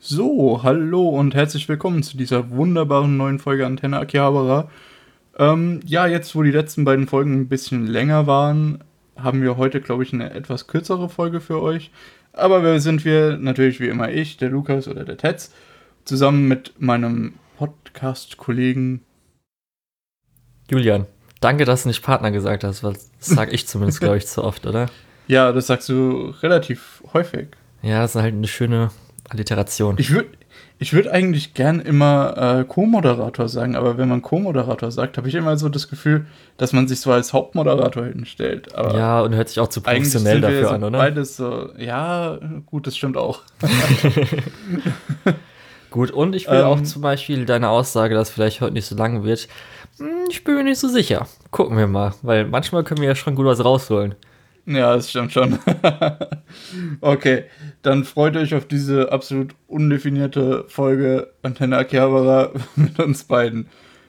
So, hallo und herzlich willkommen zu dieser wunderbaren neuen Folge Antenne Akihabara. Ja, jetzt wo die letzten beiden Folgen ein bisschen länger waren, haben wir heute, glaube ich, eine etwas kürzere Folge für euch. Aber wer sind wir? Natürlich wie immer ich, der Lukas oder der Tetz, zusammen mit meinem Podcast-Kollegen. Julian, danke, dass du nicht Partner gesagt hast, weil das sag ich zumindest, glaube ich, zu oft, oder? Ja, das sagst du relativ häufig. Ja, das ist halt eine schöne Alliteration. Ich würd eigentlich gern immer Co-Moderator sagen, aber wenn man Co-Moderator sagt, habe ich immer so das Gefühl, dass man sich so als Hauptmoderator hinstellt. Aber Ja, und hört sich auch zu eigentlich professionell sind wir dafür so an, oder? beides so, ja, gut, das stimmt auch. Gut, und ich will auch Ähm, zum Beispiel deine Aussage, dass vielleicht heute nicht so lang wird. Ich bin mir nicht so sicher. Gucken wir mal, weil manchmal können wir ja schon gut was rausholen. ja, das stimmt schon. Okay, dann freut euch auf diese absolut undefinierte Folge Antenne Akihabara mit uns beiden.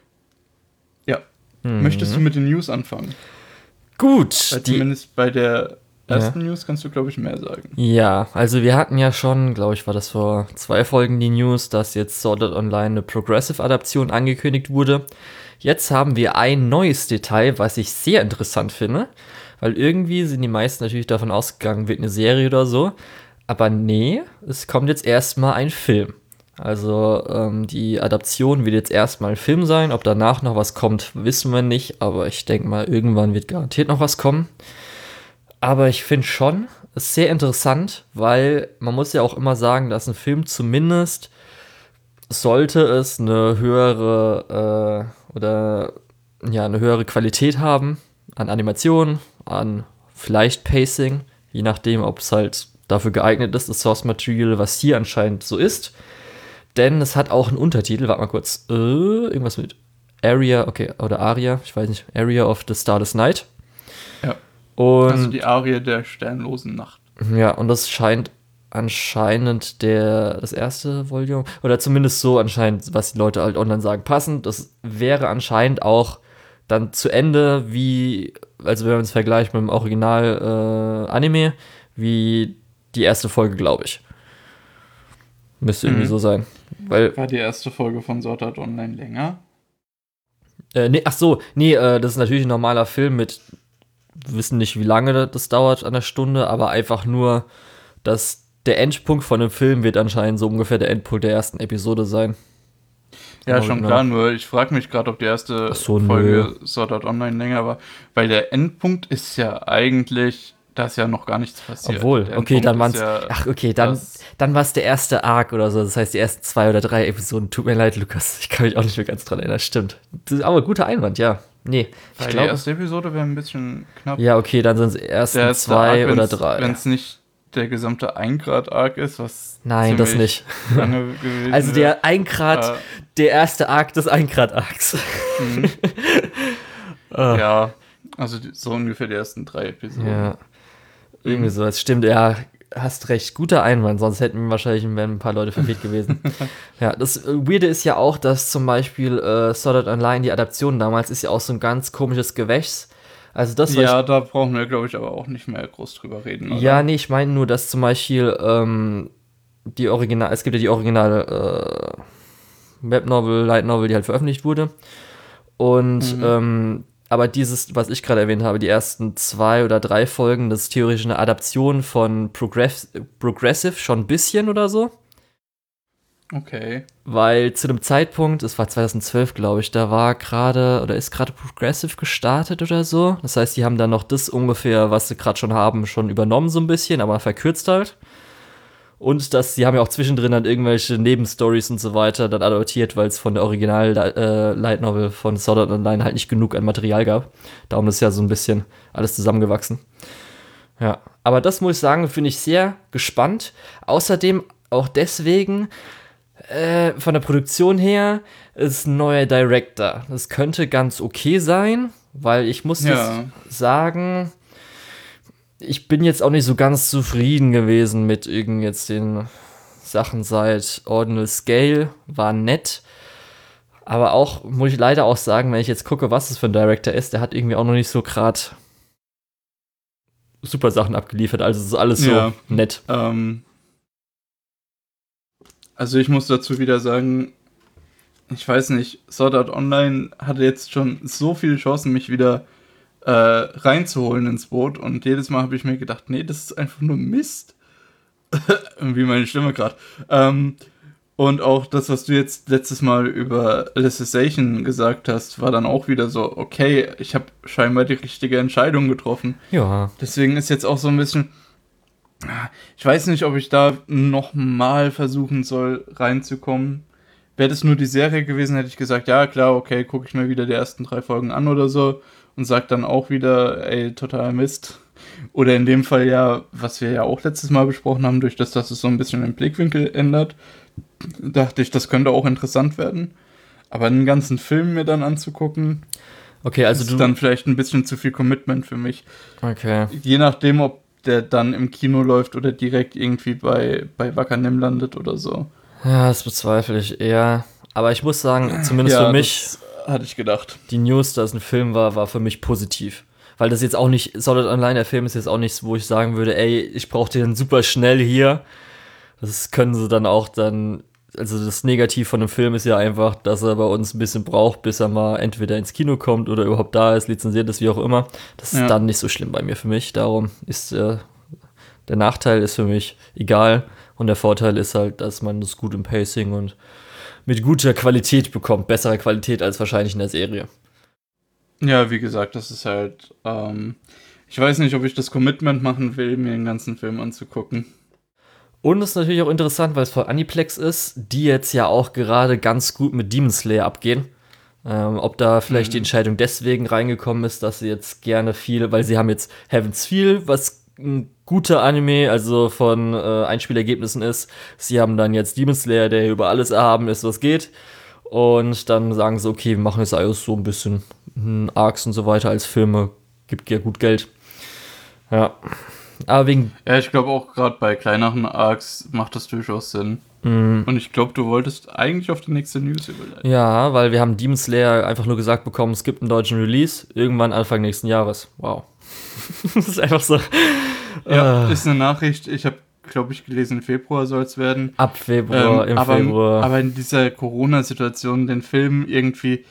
Ja, möchtest du mit den News anfangen? Gut, Weil zumindest bei der Ja. ersten News kannst du, glaube ich, mehr sagen. Ja, also wir hatten ja schon, glaube ich, war das vor 2 Folgen die News, dass jetzt Sword Art Online eine Progressive-Adaption angekündigt wurde. Jetzt haben wir ein neues Detail, was ich sehr interessant finde, weil irgendwie sind die meisten natürlich davon ausgegangen, wird eine Serie oder so. Aber nee, es kommt jetzt erstmal ein Film. Also die Adaption wird jetzt erstmal ein Film sein. Ob danach noch was kommt, wissen wir nicht. Aber ich denke mal, irgendwann wird garantiert noch was kommen. Aber ich finde schon, es ist sehr interessant, weil man muss ja auch immer sagen, dass ein Film zumindest sollte es eine höhere oder ja eine höhere Qualität haben an Animation, an vielleicht Pacing, je nachdem, ob es halt dafür geeignet ist, das Source Material, was hier anscheinend so ist. Denn es hat auch einen Untertitel, warte mal kurz, irgendwas mit Area, okay, oder Aria, ich weiß nicht, Area of the Starless Night. Ja, also Und die Arie der sternlosen Nacht. ja, und das scheint anscheinend das erste Volume, oder zumindest so anscheinend, was die Leute halt online sagen, passend. Das wäre anscheinend auch dann zu Ende, wie, also wenn man es vergleicht mit dem Original Anime, wie die erste Folge, glaube ich. Müsste irgendwie so sein. Weil, War die erste Folge von Sword Art Online länger? nee, ach so, nee, das ist natürlich ein normaler Film mit, wir wissen nicht, wie lange das dauert an der Stunde, aber einfach nur, dass der Endpunkt von dem Film wird anscheinend so ungefähr der Endpunkt der ersten Episode sein. Ja, Aber schon genau. klar, nur ich frage mich gerade, ob die erste Ach so, Folge Sword Art Online länger war. Weil der Endpunkt ist ja eigentlich, da ist ja noch gar nichts passiert. Obwohl, Der okay, Endpunkt dann ist waren's, ja ach, okay, dann war es der erste Arc oder so. Das heißt, die ersten 2 oder 3 Episoden. Tut mir leid, Lukas. Ich kann mich auch nicht mehr ganz dran erinnern. Stimmt. Das ist aber ein guter Einwand, ja. Nee, ich weil die glaube. erste Episode wäre ein bisschen knapp. Ja, okay, dann sind es Der ersten erste 2 Arc, oder 3. wenn es nicht der gesamte 1 Grad Arc ist, was Nein, das ziemlich nicht. lange gewesen Also wäre. der 1 Grad, der erste Arc des 1 Grad Arcs. Ja, also so ungefähr die ersten 3 Episoden. Ja, irgendwie so. Das stimmt, ja, hast recht. Guter Einwand, sonst wären wahrscheinlich ein paar Leute verwirrt gewesen. Ja, das Weirde ist ja auch, dass zum Beispiel Sword Art Online, die Adaption damals, ist ja auch so ein ganz komisches Gewächs. Also das, was Ja, da brauchen wir, glaube ich, aber auch nicht mehr groß drüber reden, oder? ja, nee, ich meine nur, dass zum Beispiel es gibt ja die originale Webnovel, Light Novel, die halt veröffentlicht wurde. Und aber dieses, was ich gerade erwähnt habe, die ersten 2 oder 3 Folgen, das ist theoretisch eine Adaption von Progressive schon ein bisschen oder so. Okay. Weil zu dem Zeitpunkt, es war 2012, glaube ich, da war gerade oder ist gerade Progressive gestartet oder so. Das heißt, die haben dann noch das ungefähr, was sie gerade schon haben, schon übernommen so ein bisschen, aber verkürzt halt. Und sie haben ja auch zwischendrin dann irgendwelche Nebenstories und so weiter dann adaptiert, weil es von der Original Light Novel von Sword Art Online halt nicht genug an Material gab. Darum ist ja so ein bisschen alles zusammengewachsen. Ja, aber das muss ich sagen, finde ich sehr gespannt. Außerdem auch deswegen, von der Produktion her, ist ein neuer Director. Das könnte ganz okay sein, weil ich muss jetzt sagen, ich bin jetzt auch nicht so ganz zufrieden gewesen mit jetzt den Sachen seit Ordinal Scale. War nett. Aber auch, muss ich leider auch sagen, wenn ich jetzt gucke, was es für ein Director ist, der hat irgendwie auch noch nicht so gerade super Sachen abgeliefert. Also es ist alles so nett. Also ich muss dazu wieder sagen, ich weiß nicht, Sword Art Online hatte jetzt schon so viele Chancen, mich wieder reinzuholen ins Boot, und jedes Mal habe ich mir gedacht, nee, das ist einfach nur Mist. Irgendwie meine Stimme gerade. Und auch das, was du jetzt letztes Mal über Alicization gesagt hast, war dann auch wieder so, okay, ich habe scheinbar die richtige Entscheidung getroffen. Ja. Deswegen ist jetzt auch so ein bisschen, ich weiß nicht, ob ich da nochmal versuchen soll, reinzukommen. Wäre das nur die Serie gewesen, hätte ich gesagt, ja klar, okay, gucke ich mir wieder die ersten 3 Folgen an oder so und sag dann auch wieder, ey, total Mist. Oder in dem Fall ja, was wir ja auch letztes Mal besprochen haben, durch das, dass es so ein bisschen den Blickwinkel ändert, dachte ich, das könnte auch interessant werden. Aber einen ganzen Film mir dann anzugucken, Okay, also ist dann vielleicht ein bisschen zu viel Commitment für mich. Okay. Je nachdem, ob der dann im Kino läuft oder direkt irgendwie bei Wakanim landet oder so. Ja, das bezweifle ich eher. Aber ich muss sagen, zumindest Ja, für mich, das hatte ich gedacht. die News, dass es ein Film war für mich positiv. Weil das jetzt auch nicht, Sword Art Online, der Film ist jetzt auch nichts, wo ich sagen würde, ey, ich brauche den super schnell hier. Das können sie dann auch also das Negativ von dem Film ist ja einfach, dass er bei uns ein bisschen braucht, bis er mal entweder ins Kino kommt oder überhaupt da ist, lizenziert ist, wie auch immer. Das ist dann nicht so schlimm bei mir für mich. Darum ist der Nachteil ist für mich egal. Und der Vorteil ist halt, dass man das gut im Pacing und mit guter Qualität bekommt. Bessere Qualität als wahrscheinlich in der Serie. Ja, wie gesagt, das ist halt, ich weiß nicht, ob ich das Commitment machen will, mir den ganzen Film anzugucken. Und es ist natürlich auch interessant, weil es von Aniplex ist, die jetzt ja auch gerade ganz gut mit Demon Slayer abgehen. Ob da vielleicht die Entscheidung deswegen reingekommen ist, dass sie jetzt gerne viel, weil sie haben jetzt Heaven's Feel, was ein guter Anime, also von Einspielergebnissen ist. Sie haben dann jetzt Demon Slayer, der über alles erhaben ist, was geht. Und dann sagen sie, okay, wir machen jetzt alles so ein bisschen Arcs und so weiter als Filme. Gibt ja gut Geld. Ja. Aber Ja, ich glaube auch gerade bei kleineren Arcs macht das durchaus Sinn. Und ich glaube, du wolltest eigentlich auf die nächste News überleiten. Ja, weil wir haben Demon Slayer einfach nur gesagt bekommen, es gibt einen deutschen Release, irgendwann Anfang nächsten Jahres. Wow. Das ist einfach so. Ja, ist eine Nachricht, ich habe, glaube ich, gelesen, Februar soll es werden. Ab Februar, Februar. Aber in dieser Corona-Situation den Film irgendwie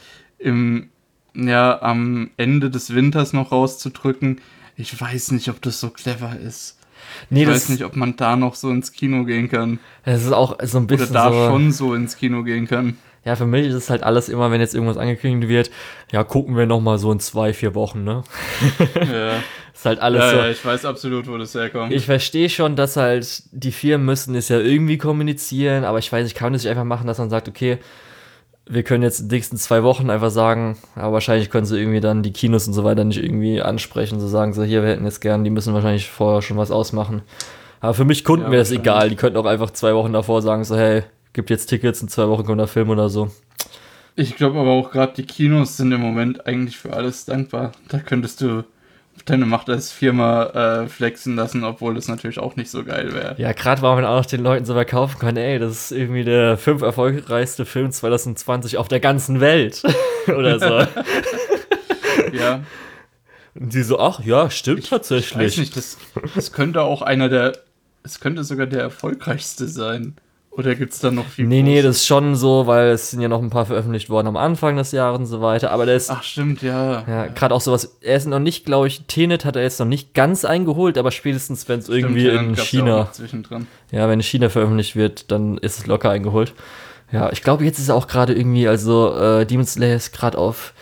am Ende des Winters noch rauszudrücken, ich weiß nicht, ob das so clever ist. Nee, ich weiß nicht, ob man da noch so ins Kino gehen kann. Es ist auch so ein bisschen oder da schon so ins Kino gehen kann. Ja, für mich ist es halt alles immer, wenn jetzt irgendwas angekündigt wird, ja, gucken wir noch mal so in 2-4 Wochen, ne? Ja. Ist halt alles so. Ja, ich weiß absolut, wo das herkommt. Ich verstehe schon, dass halt die Firmen müssen es ja irgendwie kommunizieren, aber ich weiß, ich kann es nicht einfach machen, dass man sagt, okay, wir können jetzt in den nächsten 2 Wochen einfach sagen, aber wahrscheinlich können sie irgendwie dann die Kinos und so weiter nicht irgendwie ansprechen, so sagen so, hier, wir hätten jetzt gern, die müssen wahrscheinlich vorher schon was ausmachen. Aber für mich Kunden wäre es egal, die könnten auch einfach 2 Wochen davor sagen, so, hey, gibt jetzt Tickets, in 2 Wochen kommt der Film oder so. Ich glaube aber auch gerade die Kinos sind im Moment eigentlich für alles dankbar. Da könntest du deine Macht als Firma flexen lassen, obwohl das natürlich auch nicht so geil wäre. Ja, gerade weil man auch noch den Leuten so verkaufen kann, ey, das ist irgendwie der 5 erfolgreichste Film 2020 auf der ganzen Welt. Oder so. Ja. Und die so, ach ja, stimmt tatsächlich. Ich weiß nicht, das könnte auch es könnte sogar der erfolgreichste sein. Oder gibt es da noch viel? Nee, das ist schon so, weil es sind ja noch ein paar veröffentlicht worden am Anfang des Jahres und so weiter. Aber der ist. Ach, stimmt, ja. Ja, gerade auch sowas. Er ist noch nicht, glaube ich, Tenet hat er jetzt noch nicht ganz eingeholt, aber spätestens, wenn es irgendwie in China. Ja, wenn in China veröffentlicht wird, dann ist es locker eingeholt. Ja, ich glaube, jetzt ist er auch gerade irgendwie, also Demon Slayer ist gerade auf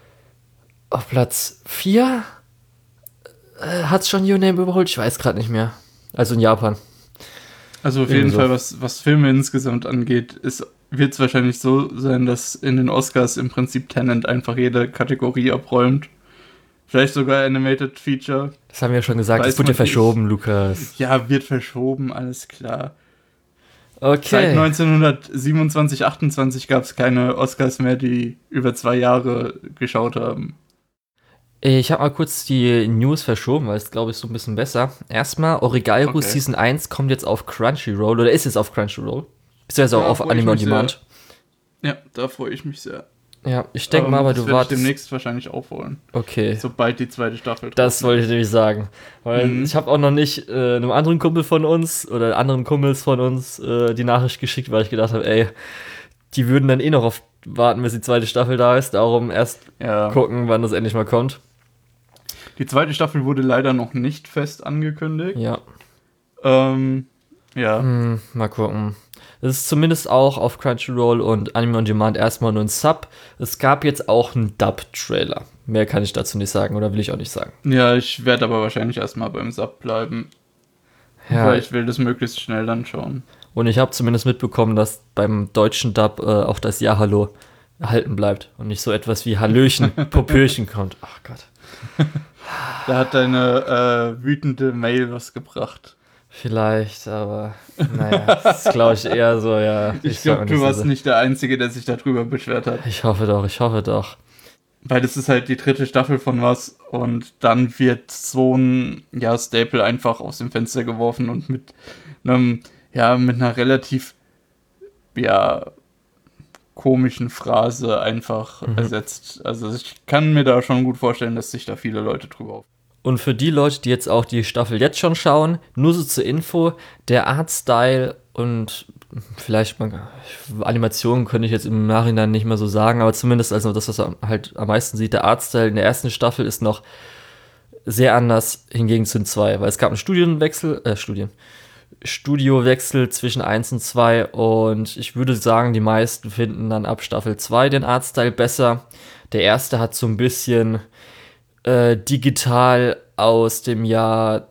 Platz 4. Hat's schon Your Name überholt? Ich weiß gerade nicht mehr. Also in Japan. Also auf jeden Fall, was Filme insgesamt angeht, wird es wahrscheinlich so sein, dass in den Oscars im Prinzip Tenet einfach jede Kategorie abräumt. Vielleicht sogar Animated Feature. Das haben wir ja schon gesagt, das wird ja verschoben, Lukas. Ja, wird verschoben, alles klar. Okay. Seit 1927, 28 gab es keine Oscars mehr, die über 2 Jahre geschaut haben. Ich habe mal kurz die News verschoben, weil es, glaube ich, so ein bisschen besser. Erstmal, Origairu Season 1 kommt jetzt auf Crunchyroll, oder ist jetzt auf Crunchyroll. Beziehungsweise auch auf Anime on Demand. Ja, da freue ich mich sehr. Ja, ich denke mal, aber du warst wartest. demnächst wahrscheinlich aufholen. Okay. Sobald die zweite Staffel drauf Das wollte ich nämlich sagen. Weil ich habe auch noch nicht einem anderen Kumpel von uns oder anderen Kumpels von uns die Nachricht geschickt, weil ich gedacht habe, ey, die würden dann noch auf warten, bis die zweite Staffel da ist. Darum erst gucken, wann das endlich mal kommt. Die zweite Staffel wurde leider noch nicht fest angekündigt. Ja. Mal gucken. Es ist zumindest auch auf Crunchyroll und Anime on Demand erstmal nur ein Sub. Es gab jetzt auch einen Dub-Trailer. Mehr kann ich dazu nicht sagen oder will ich auch nicht sagen. Ja, ich werde aber wahrscheinlich erstmal beim Sub bleiben. Ja. Weil ich will das möglichst schnell dann schauen. Und ich habe zumindest mitbekommen, dass beim deutschen Dub auch das Ja Hallo erhalten bleibt und nicht so etwas wie Hallöchen, Popöchen kommt. Ach Gott. Da hat deine wütende Mail was gebracht. Vielleicht, aber naja, das ist glaube ich eher so, ja. Ich glaube, du warst nicht der Einzige, der sich darüber beschwert hat. Ich hoffe doch. Weil das ist halt die dritte Staffel von was und dann wird so ein Staple einfach aus dem Fenster geworfen und mit einer relativ komischen Phrase einfach ersetzt. Also ich kann mir da schon gut vorstellen, dass sich da viele Leute drüber aufregen. Und für die Leute, die jetzt auch die Staffel jetzt schon schauen, nur so zur Info, der Artstyle und vielleicht mal Animationen könnte ich jetzt im Nachhinein nicht mehr so sagen, aber zumindest also das, was man halt am meisten sieht, der Artstyle in der ersten Staffel ist noch sehr anders hingegen zu den 2, weil es gab einen Studiowechsel zwischen 1 und 2 und ich würde sagen, die meisten finden dann ab Staffel 2 den Artstyle besser. Der erste hat so ein bisschen digital aus dem Jahr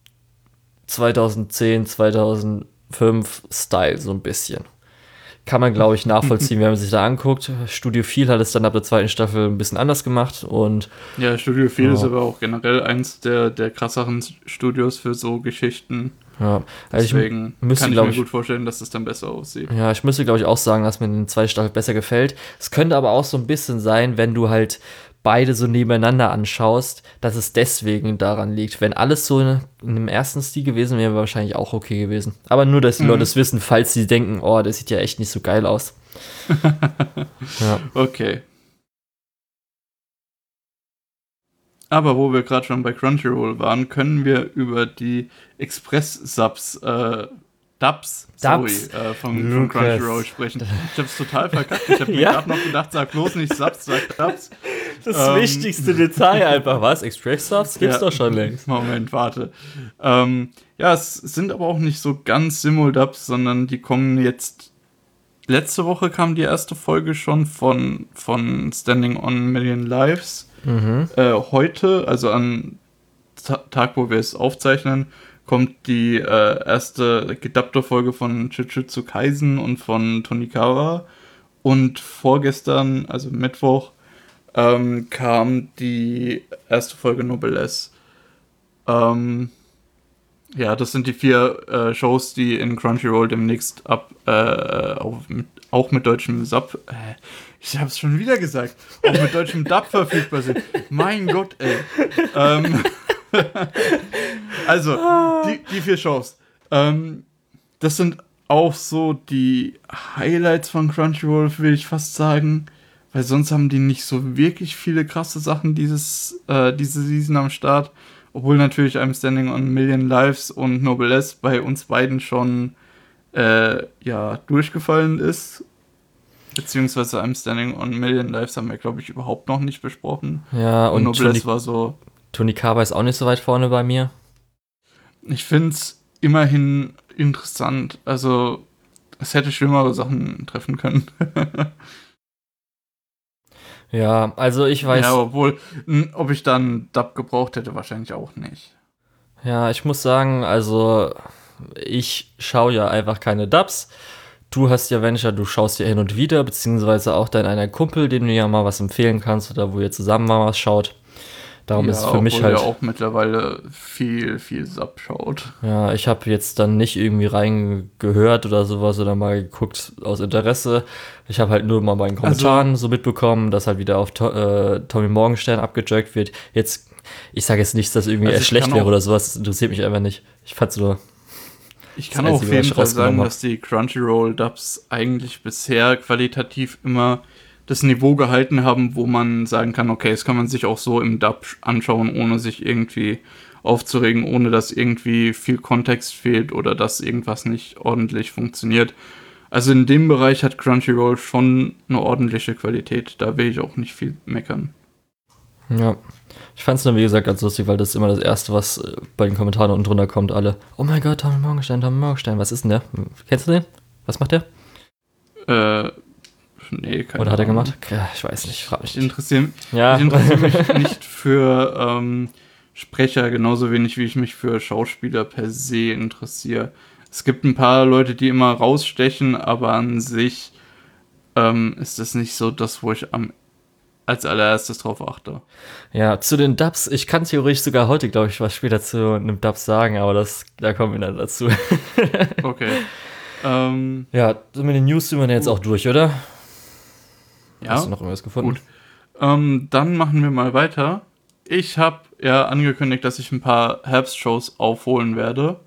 2010, 2005 Style so ein bisschen. Kann man, glaube ich, nachvollziehen, wenn man sich da anguckt. Studio 4 hat es dann ab der zweiten Staffel ein bisschen anders gemacht. Und ja, Studio 4 ist aber auch generell eins der krasseren Studios für so Geschichten. Ja, also deswegen kann ich mir gut vorstellen, dass das dann besser aussieht. Ja, ich müsste, glaube ich, auch sagen, dass mir die zweite Staffel besser gefällt. Es könnte aber auch so ein bisschen sein, wenn du halt beide so nebeneinander anschaust, dass es deswegen daran liegt. Wenn alles so in dem ersten Stil gewesen wäre, wäre wahrscheinlich auch okay gewesen. Aber nur, dass die Leute es wissen, falls sie denken, oh, das sieht ja echt nicht so geil aus. Ja. Okay. Aber wo wir gerade schon bei Crunchyroll waren, können wir über die Express-Subs, von Crunchyroll sprechen. Ich hab's total verkackt. Ich hab mir gerade noch gedacht, sag bloß nicht Subs, sag Dubs. Das wichtigste Detail einfach. Was? Express-Subs? Gibt's doch schon längst. Moment, warte. Es sind aber auch nicht so ganz Simul-Dubs, sondern die kommen jetzt. Letzte Woche kam die erste Folge schon von Standing on a Million Lives. Heute, also am Tag, wo wir es aufzeichnen, kommt die erste gedubbte Folge von Jujutsu Kaisen und von Tonikawa. Und vorgestern, also Mittwoch, kam die erste Folge Noblesse. Das sind die 4 Shows, die in Crunchyroll demnächst auch mit deutschem Sub, ich hab's schon wieder gesagt, auch mit deutschem Dub verfügbar sind. Mein Gott, ey. Also, die 4 Shows. Das sind auch so die Highlights von Crunchyroll, will ich fast sagen. Weil sonst haben die nicht so wirklich viele krasse Sachen diese Season am Start. Obwohl natürlich I'm Standing on a Million Lives und Noblesse bei uns beiden schon durchgefallen ist. Beziehungsweise I'm Standing on a Million Lives haben wir, glaube ich, überhaupt noch nicht besprochen. Ja, und Noblesse war so. Tonikawa ist auch nicht so weit vorne bei mir. Ich finde es immerhin interessant. Also, es hätte schlimmere Sachen treffen können. Ja, also ich weiß. Ja, obwohl, ob ich dann Dub gebraucht hätte, wahrscheinlich auch nicht. Ja, ich muss sagen, also ich schaue ja einfach keine Dubs. Du hast ja Venture, du schaust ja hin und wieder, beziehungsweise auch dein einer Kumpel, dem du ja mal was empfehlen kannst oder wo ihr zusammen mal was schaut. Darum ist es für mich halt. Ja, auch mittlerweile viel Sub schaut. Ja, ich habe jetzt dann nicht irgendwie reingehört oder sowas oder mal geguckt aus Interesse. Ich habe halt nur mal bei den Kommentaren so mitbekommen, dass halt wieder auf Tommy Morgenstern abgejagt wird. Jetzt, ich sage jetzt nicht, dass das irgendwie schlecht wäre oder sowas. Das interessiert mich einfach nicht. Ich fand's nur. Ich kann auch auf jeden Fall sagen, dass die Crunchyroll-Dubs eigentlich bisher qualitativ immer das Niveau gehalten haben, wo man sagen kann, okay, das kann man sich auch so im Dub anschauen, ohne sich irgendwie aufzuregen, ohne dass irgendwie viel Kontext fehlt oder dass irgendwas nicht ordentlich funktioniert. Also in dem Bereich hat Crunchyroll schon eine ordentliche Qualität. Da will ich auch nicht viel meckern. Ja. Ich fand es nur, wie gesagt, ganz lustig, weil das ist immer das Erste, was bei den Kommentaren unten drunter kommt, alle. Oh mein Gott, Tommy Morgenstern, was ist denn der? Kennst du den? Was macht der? Nee, keine Oder hat er Ahnung. gemacht? Ja, ich weiß nicht, frag mich Ich interessiere Ja. mich nicht für Sprecher, genauso wenig wie ich mich für Schauspieler per se interessiere. Es gibt ein paar Leute, die immer rausstechen, aber an sich ist das nicht so das, wo ich als allererstes drauf achte. Ja, zu den Dubs, ich kann theoretisch sogar heute, glaube ich, was später zu einem Dub sagen, aber da kommen wir dann dazu. Okay. Ja, so mit den News sind wir jetzt auch durch, oder? Ja, Hast du noch irgendwas gefunden? gut. Dann machen wir mal weiter. Ich habe ja angekündigt, dass ich ein paar Herbstshows aufholen werde.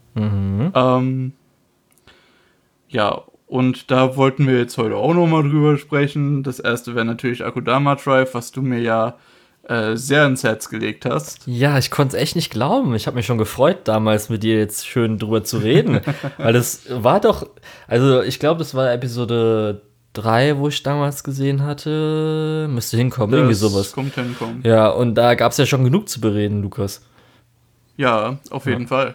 Ja, und da wollten wir jetzt heute auch nochmal drüber sprechen. Das erste wäre natürlich Akudama Drive, was du mir ja sehr ins Herz gelegt hast. Ja, ich konnte es echt nicht glauben. Ich habe mich schon gefreut, damals mit dir jetzt schön drüber zu reden. Weil das war doch, also ich glaube, das war Episode 3, wo ich damals gesehen hatte. Müsste hinkommen, irgendwie sowas. Kommt hinkommen. Ja, und da gab es ja schon genug zu bereden, Lukas. Ja, auf jeden Fall.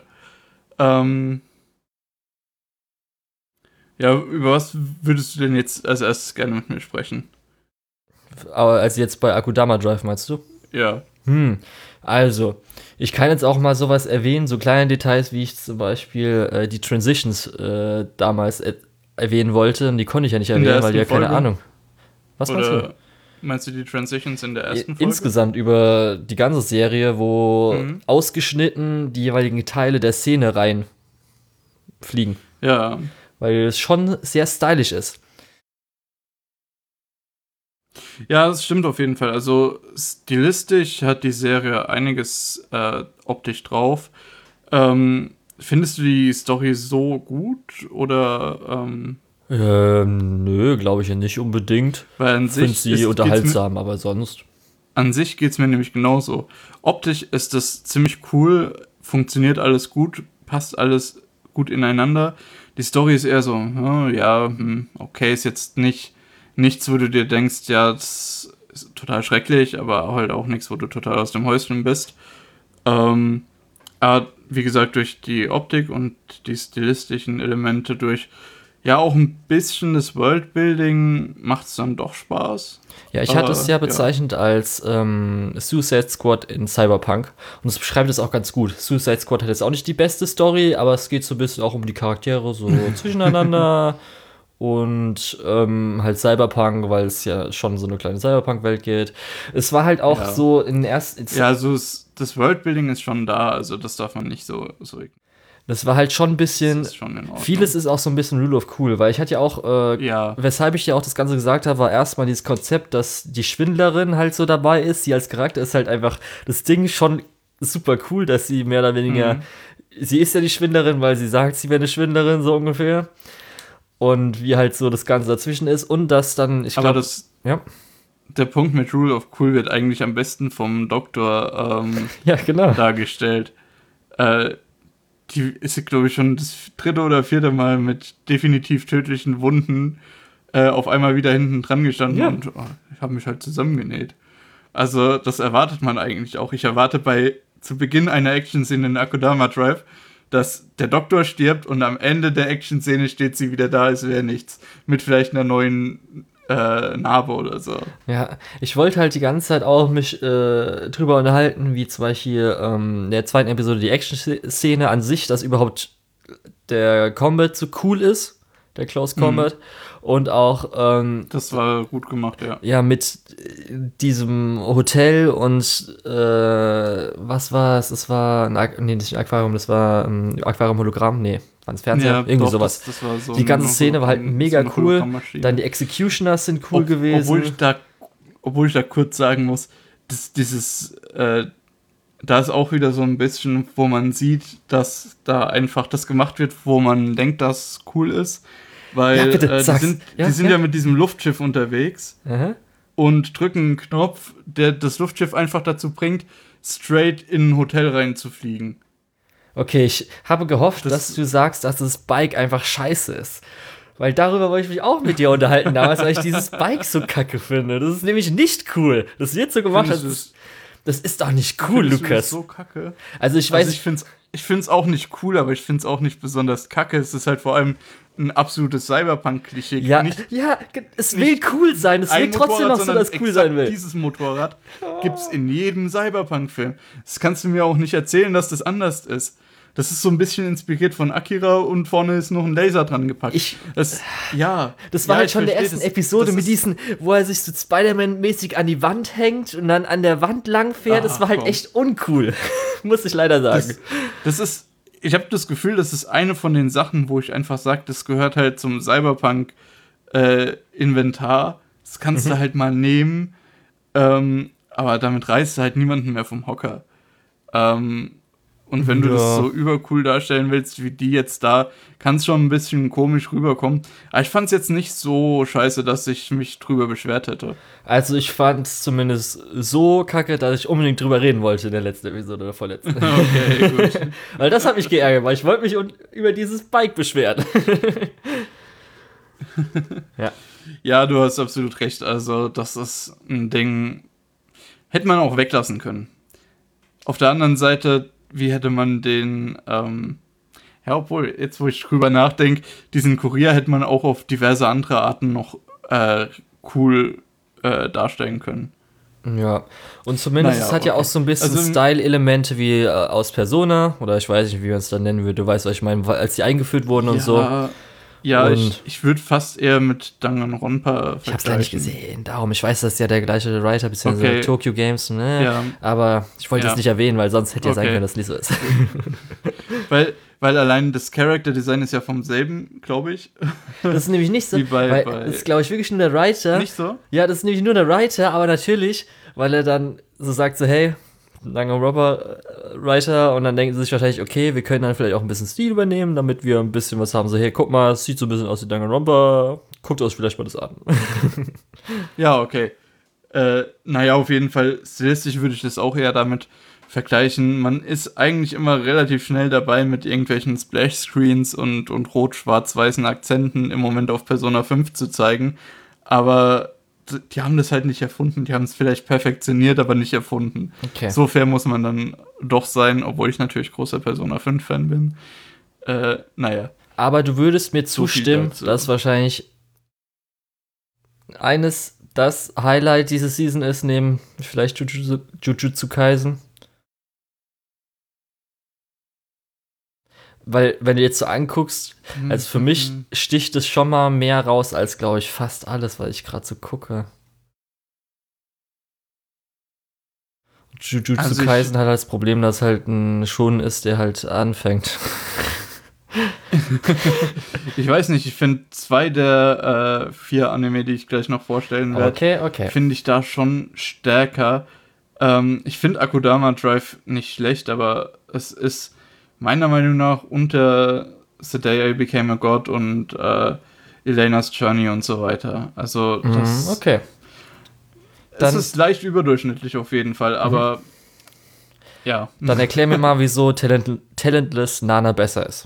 Ja, über was würdest du denn jetzt als erstes gerne mit mir sprechen? Aber als jetzt bei Akudama Drive, meinst du? Ja. Also, ich kann jetzt auch mal sowas erwähnen, so kleine Details, wie ich zum Beispiel die Transitions damals erwähnen wollte. Und die konnte ich ja nicht erwähnen, weil die ja keine Folge? Ahnung. Was meinst du? Oder meinst du die Transitions in der ersten Folge? Insgesamt über die ganze Serie, wo ausgeschnitten die jeweiligen Teile der Szene reinfliegen. Ja. Weil es schon sehr stylisch ist. Ja, das stimmt auf jeden Fall. Also stilistisch hat die Serie einiges optisch drauf. Findest du die Story so gut oder Nö, glaube ich ja nicht unbedingt. weil an Ich finde sich sie unterhaltsam, aber sonst. An sich geht's mir nämlich genauso. Optisch ist das ziemlich cool, funktioniert alles gut, passt alles gut ineinander. Die Story ist eher so, okay, ist jetzt nichts, wo du dir denkst, ja, das ist total schrecklich, aber halt auch nichts, wo du total aus dem Häuschen bist. Aber wie gesagt, durch die Optik und die stilistischen Elemente, durch ja auch ein bisschen das Worldbuilding macht es dann doch Spaß. Ja, ich hatte es ja bezeichnet als Suicide Squad in Cyberpunk. Und es beschreibt es auch ganz gut. Suicide Squad hat jetzt auch nicht die beste Story, aber es geht so ein bisschen auch um die Charaktere so zwischeneinander. Und halt Cyberpunk, weil es ja schon so eine kleine Cyberpunk-Welt geht. Es war halt auch so in den ersten... Ja, also das Worldbuilding ist schon da, also das darf man nicht so Das war halt schon ein bisschen. Das ist schon in Ordnung. Vieles ist auch so ein bisschen Rule of Cool, weil ich hatte ja auch, weshalb ich ja auch das Ganze gesagt habe, war erstmal dieses Konzept, dass die Schwindlerin halt so dabei ist. Sie als Charakter ist halt einfach das Ding schon super cool, dass sie mehr oder weniger. Sie ist ja die Schwindlerin, weil sie sagt, sie wäre eine Schwindlerin, so ungefähr. Und wie halt so das Ganze dazwischen ist und das dann, ich glaube. Der Punkt mit Rule of Cool wird eigentlich am besten vom Doktor ja, genau. dargestellt. Die ist, glaube ich, schon das 3. oder 4. Mal mit definitiv tödlichen Wunden auf einmal wieder hinten dran gestanden und ich habe mich halt zusammengenäht. Also das erwartet man eigentlich auch. Ich erwarte zu Beginn einer Action-Szene in Akudama Drive, dass der Doktor stirbt und am Ende der Action-Szene steht sie wieder da, als wäre nichts. Mit vielleicht einer neuen Narbe oder so. Ja, ich wollte halt die ganze Zeit auch mich drüber unterhalten, wie zum Beispiel in der zweiten Episode die Action-Szene an sich, dass überhaupt der Combat so cool ist, der Close Combat. Und auch das war gut gemacht, ja. Ja, mit diesem Hotel und was war es? Es war nicht ein Aquarium, das war ein Aquarium-Hologramm, nee. War ein Fernseher? Ja, irgendwie doch, sowas. Das war so die ganze Szene war halt mega cool. Dann die Executioners sind cool gewesen. Obwohl ich da kurz sagen muss, da ist auch wieder so ein bisschen, wo man sieht, dass da einfach das gemacht wird, wo man denkt, dass cool ist. Weil Ja, bitte, die sag's. sind ja mit diesem Luftschiff unterwegs Aha. und drücken einen Knopf, der das Luftschiff einfach dazu bringt, straight in ein Hotel reinzufliegen. Okay, ich habe gehofft, Das- dass du sagst, dass das Bike einfach scheiße ist. Weil darüber wollte ich mich auch mit dir unterhalten damals, weil ich dieses Bike so kacke finde. Das ist nämlich nicht cool. Das wird so gemacht, das ist doch nicht cool, Findest du das Lukas. so kacke? Also ich weiß, Ich find's auch nicht cool, aber ich find's auch nicht besonders kacke. Es ist halt vor allem ein absolutes Cyberpunk-Klischee. ja, Nicht es will cool sein. Es ein will trotzdem noch so, sondern dass es cool sein will. Dieses Motorrad gibt's in jedem Cyberpunk-Film. Das kannst du mir auch nicht erzählen, dass das anders ist. Das ist so ein bisschen inspiriert von Akira und vorne ist noch ein Laser dran gepackt. Das war ja, halt ich schon in der verstehe, ersten Episode das mit ist- diesen, wo er sich so Spider-Man-mäßig an die Wand hängt und dann an der Wand lang fährt. Das war halt komm. echt uncool. Muss ich leider sagen. Das ist, ich habe das Gefühl, das ist eine von den Sachen, wo ich einfach sage, das gehört halt zum Cyberpunk-Inventar. Das kannst du halt mal nehmen, aber damit reißt du halt niemanden mehr vom Hocker. Und wenn du Ja. das so übercool darstellen willst, wie die jetzt da, kann es schon ein bisschen komisch rüberkommen. Aber ich fand es jetzt nicht so scheiße, dass ich mich drüber beschwert hätte. Also ich fand es zumindest so kacke, dass ich unbedingt drüber reden wollte in der letzten Episode oder vorletzten. Okay, gut. Weil das hat mich geärgert, weil ich wollte mich über dieses Bike beschweren. Ja. Ja, du hast absolut recht. Also, das ist ein Ding, hätte man auch weglassen können. Auf der anderen Seite, wie hätte man den, ja, obwohl, jetzt wo ich drüber nachdenke, diesen Kurier hätte man auch auf diverse andere Arten noch cool darstellen können. Ja, und zumindest Naja, es hat ja okay. auch so ein bisschen Also- Style-Elemente wie aus Persona, oder ich weiß nicht, wie man es dann nennen würde, du weißt, was ich meine, als die eingeführt wurden und so. Ja, Und- ich würde fast eher mit Danganronpa Ich hab's gar nicht gesehen, darum, ich weiß, das ist ja der gleiche Writer, beziehungsweise Okay. Tokyo Games, ne? Ja. Aber ich wollte Ja. es nicht erwähnen, weil sonst hätte ja sein Okay. können, dass es nicht so ist. Weil allein das Character-Design ist ja vom selben, glaube ich. Das ist nämlich nicht so, Wie bei- weil bei- das ist, glaube ich, wirklich nur der Writer. Nicht so? Ja, das ist nämlich nur der Writer, aber natürlich, weil er dann so sagt so, hey, Danganronpa Writer, und dann denken sie sich wahrscheinlich, okay, wir können dann vielleicht auch ein bisschen Stil übernehmen, damit wir ein bisschen was haben, so, hey, guck mal, es sieht so ein bisschen aus wie Danganronpa, guckt euch vielleicht mal das an. Ja, okay. Naja, auf jeden Fall, stilistisch würde ich das auch eher damit vergleichen. Man ist eigentlich immer relativ schnell dabei mit irgendwelchen Splash-Screens und rot-schwarz-weißen Akzenten im Moment auf Persona 5 zu zeigen. Aber die haben das halt nicht erfunden. Die haben es vielleicht perfektioniert, aber nicht erfunden. Okay. So fair muss man dann doch sein, obwohl ich natürlich großer Persona 5-Fan bin. Naja. Aber du würdest mir So viel zustimmen, dazu. dass wahrscheinlich das Highlight diese Season ist, neben vielleicht Jujutsu Kaisen. Weil, wenn du jetzt so anguckst, also für mich sticht es schon mal mehr raus als, glaube ich, fast alles, was ich gerade so gucke. Jujutsu Also Kaisen hat halt das Problem, dass halt ein Shonen ist, der halt anfängt. Ich weiß nicht, ich finde 2 der 4 Anime, die ich gleich noch vorstellen werde, Okay. finde ich da schon stärker. Ich finde Akudama Drive nicht schlecht, aber es ist meiner Meinung nach unter The Day I Became a God und Elena's Journey und so weiter. Also das, Okay. es Dann- ist leicht überdurchschnittlich auf jeden Fall, aber ja. Dann erklär mir mal, wieso Talentless Nana besser ist.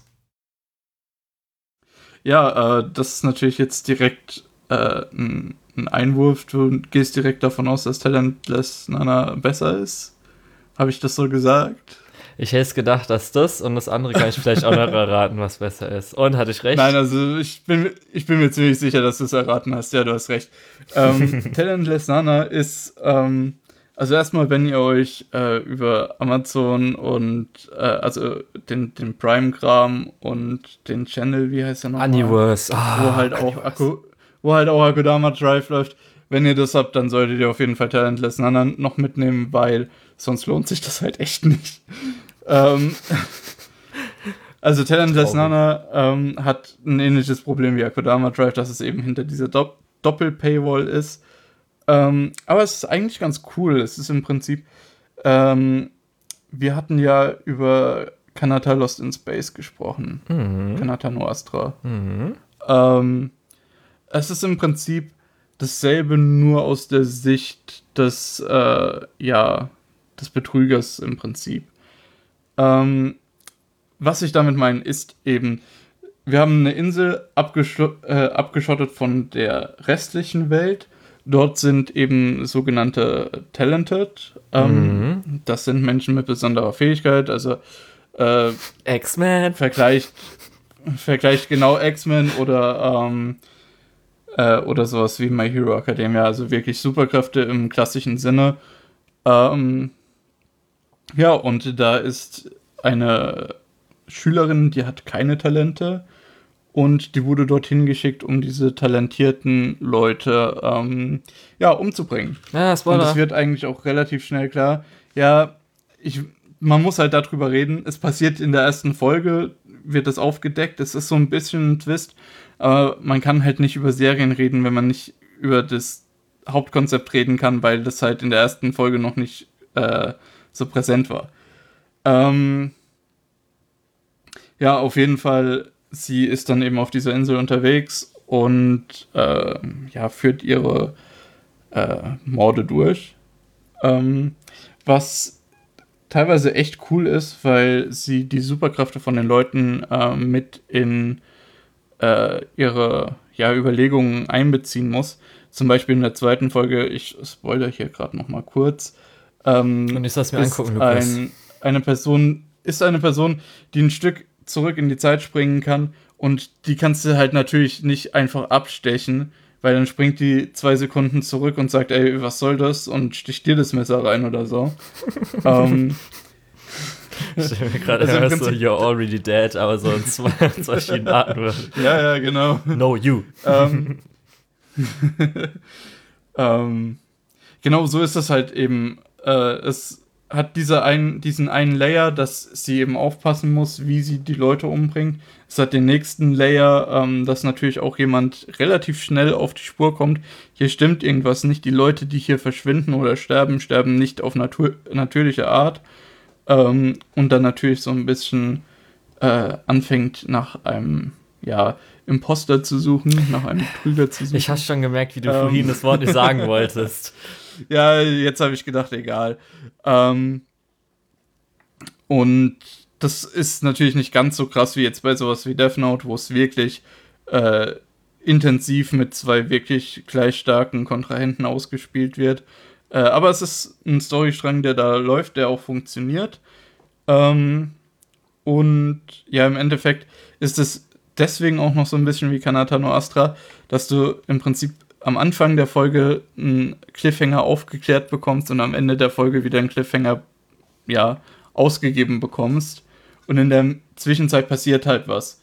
Ja, das ist natürlich jetzt direkt ein Einwurf. Du gehst direkt davon aus, dass Talentless Nana besser ist. Habe ich das so gesagt? Ich hätte gedacht, dass das und das andere kann ich vielleicht auch noch erraten, was besser ist. Und hatte ich recht? Nein, also ich bin mir ziemlich sicher, dass du es erraten hast. Ja, du hast recht. Talentless Nana ist, also erstmal, wenn ihr euch über Amazon und also den Prime-Kram und den Channel, wie heißt der nochmal? Universe. Wo halt auch Akudama Drive läuft. Wenn ihr das habt, dann solltet ihr auf jeden Fall Talentless Nana noch mitnehmen, weil sonst lohnt sich das halt echt nicht. Also Talentless Nana hat ein ähnliches Problem wie Akudama Drive, dass es eben hinter dieser Doppel-Paywall ist. Aber es ist eigentlich ganz cool. Es ist im Prinzip, wir hatten ja über Kanata Lost in Space gesprochen. Kanata no Astra. Es ist im Prinzip dasselbe, nur aus der Sicht des Betrügers im Prinzip. Was ich damit meine, ist eben, wir haben eine Insel abgeschottet von der restlichen Welt. Dort sind eben sogenannte Talented. Das sind Menschen mit besonderer Fähigkeit. Also X-Men. Vergleicht genau X-Men oder sowas wie My Hero Academia. Also wirklich Superkräfte im klassischen Sinne. Und da ist eine Schülerin, die hat keine Talente. Und die wurde dorthin geschickt, um diese talentierten Leute umzubringen. Ja, Spoiler. Und es wird eigentlich auch relativ schnell klar. Ja, man muss halt darüber reden. Es passiert in der ersten Folge, wird das aufgedeckt. Es ist so ein bisschen ein Twist. Aber man kann halt nicht über Serien reden, wenn man nicht über das Hauptkonzept reden kann, weil das halt in der ersten Folge noch nicht so präsent war. Auf jeden Fall, sie ist dann eben auf dieser Insel unterwegs und führt ihre Morde durch. Was teilweise echt cool ist, weil sie die Superkräfte von den Leuten mit in ihre Überlegungen einbeziehen muss. Zum Beispiel in der zweiten Folge, ich spoilere hier gerade noch mal kurz. Und ich soll es mir angucken, Lukas. Eine Person, die ein Stück zurück in die Zeit springen kann und die kannst du halt natürlich nicht einfach abstechen, weil dann springt die 2 Sekunden zurück und sagt, ey, was soll das? Und sticht dir das Messer rein oder so. Ich stelle mir gerade so, you're already dead, aber so in zwei verschiedenen Arten. Ja, genau. No, you. Genau, so ist das halt eben. Es hat diesen einen Layer, dass sie eben aufpassen muss, wie sie die Leute umbringt. Es hat den nächsten Layer, dass natürlich auch jemand relativ schnell auf die Spur kommt. Hier stimmt irgendwas nicht. Die Leute, die hier verschwinden oder sterben nicht auf natürliche Art. Und dann natürlich so ein bisschen anfängt nach einem Imposter zu suchen, nach einem Betrüger zu suchen. Ich habe schon gemerkt, wie du vorhin das Wort nicht sagen wolltest. Ja, jetzt habe ich gedacht, egal. Und das ist natürlich nicht ganz so krass wie jetzt bei sowas wie Death Note, wo es wirklich intensiv mit 2 wirklich gleich starken Kontrahenten ausgespielt wird. Aber es ist ein Storystrang, der da läuft, der auch funktioniert. Und ja, im Endeffekt ist es deswegen auch noch so ein bisschen wie Kanata no Astra, dass du im Prinzip am Anfang der Folge einen Cliffhanger aufgeklärt bekommst und am Ende der Folge wieder einen Cliffhanger, ausgegeben bekommst. Und in der Zwischenzeit passiert halt was.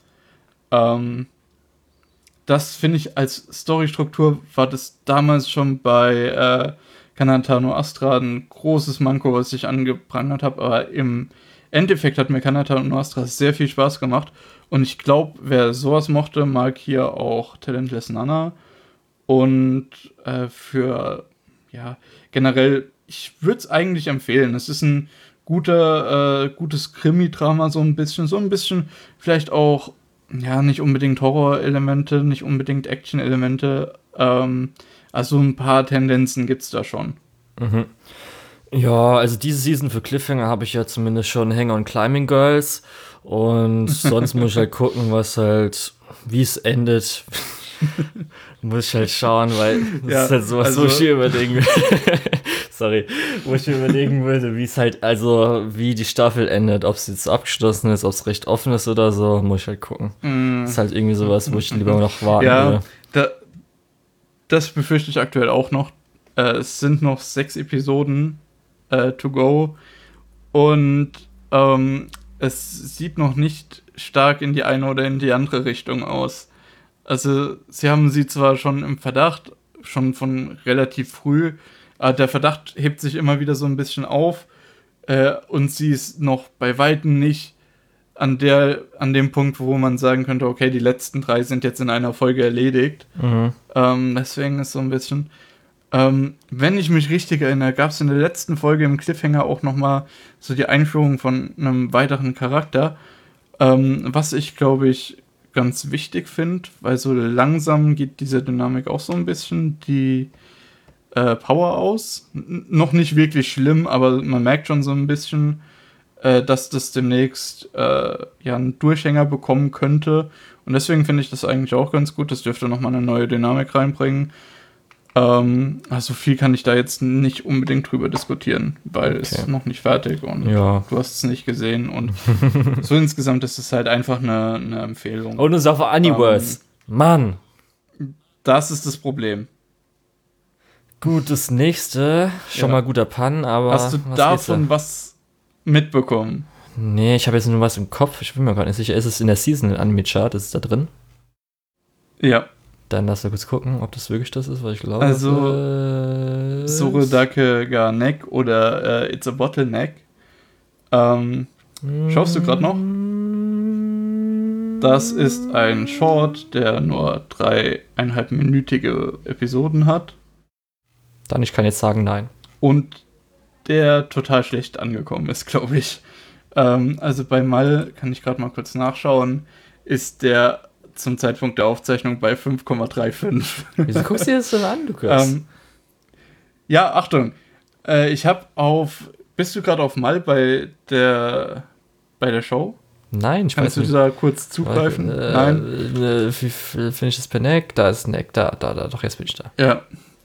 Das finde ich als Storystruktur war das damals schon bei Kanata no Astra ein großes Manko, was ich angeprangert habe, aber im Endeffekt hat mir Kanata no Astra sehr viel Spaß gemacht und ich glaube, wer sowas mochte, mag hier auch Talentless Nana und generell, ich würde es eigentlich empfehlen. Es ist ein gutes Krimi-Drama, so ein bisschen vielleicht auch, nicht unbedingt Horror-Elemente, nicht unbedingt Action-Elemente, also ein paar Tendenzen gibt's da schon. Mhm. Ja, also diese Season für Cliffhanger habe ich ja zumindest schon Hang on Climbing Girls und sonst muss ich halt gucken, wie es endet. Muss ich halt schauen, weil das ist halt sowas, wo ich mir überlegen will. Sorry, wo ich mir überlegen würde, wie die Staffel endet, ob es jetzt abgeschlossen ist, ob es recht offen ist oder so, muss ich halt gucken. Das ist halt irgendwie sowas, wo ich lieber noch warten würde. Das befürchte ich aktuell auch noch. Es sind noch 6 Episoden to go und es sieht noch nicht stark in die eine oder in die andere Richtung aus. Also sie haben sie zwar schon im Verdacht, schon von relativ früh, aber der Verdacht hebt sich immer wieder so ein bisschen auf und sie ist noch bei Weitem nicht an dem Punkt, wo man sagen könnte, okay, die letzten 3 sind jetzt in einer Folge erledigt. Deswegen ist so ein bisschen, wenn ich mich richtig erinnere, gab es in der letzten Folge im Cliffhanger auch nochmal so die Einführung von einem weiteren Charakter, was ich, glaube ich, ganz wichtig finde, weil so langsam geht dieser Dynamik auch so ein bisschen die Power aus. Noch nicht wirklich schlimm, aber man merkt schon so ein bisschen, dass das demnächst einen Durchhänger bekommen könnte. Und deswegen finde ich das eigentlich auch ganz gut. Das dürfte nochmal eine neue Dynamik reinbringen. Also viel kann ich da jetzt nicht unbedingt drüber diskutieren, weil es ist noch nicht fertig und du hast es nicht gesehen. Und so insgesamt ist es halt einfach eine Empfehlung. Und es ist auf Universe. Mann. Das ist das Problem. Gut, das nächste, schon mal guter Pun, aber... Hast du davon was mitbekommen? Nee, ich habe jetzt nur was im Kopf, ich bin mir gar nicht sicher. Ist es in der Season Anime Chart, ist es da drin? Ja. Dann lass mal kurz gucken, ob das wirklich das ist, weil ich glaube... Also, Sorodake ga Neck oder It's a Bottleneck. Schaust du gerade noch? Das ist ein Short, der nur 3,5-minütige Episoden hat. Dann, ich kann jetzt sagen, nein. Und der total schlecht angekommen ist, glaube ich. Also bei Mal, kann ich gerade mal kurz nachschauen, ist der zum Zeitpunkt der Aufzeichnung bei 5,35. Wieso guckst du dir das denn an, Lukas? Ja, Achtung. Ich habe bist du gerade auf Mal bei der Show? Nein, ich Kannst weiß nicht. Kannst du da kurz zugreifen? Nein. Wie finde ich das bei Neck? Da ist Neck, da, doch, jetzt bin ich da. Ja.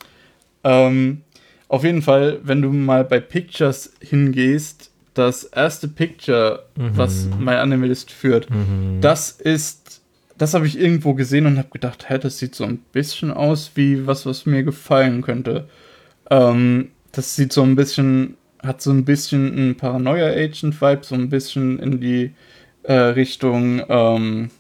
Auf jeden Fall, wenn du mal bei Pictures hingehst, das erste Picture, was My Anime List führt, das habe ich irgendwo gesehen und habe gedacht, das sieht so ein bisschen aus wie was mir gefallen könnte. Das sieht so ein bisschen, hat so ein bisschen ein Paranoia-Agent-Vibe, so ein bisschen in die Richtung,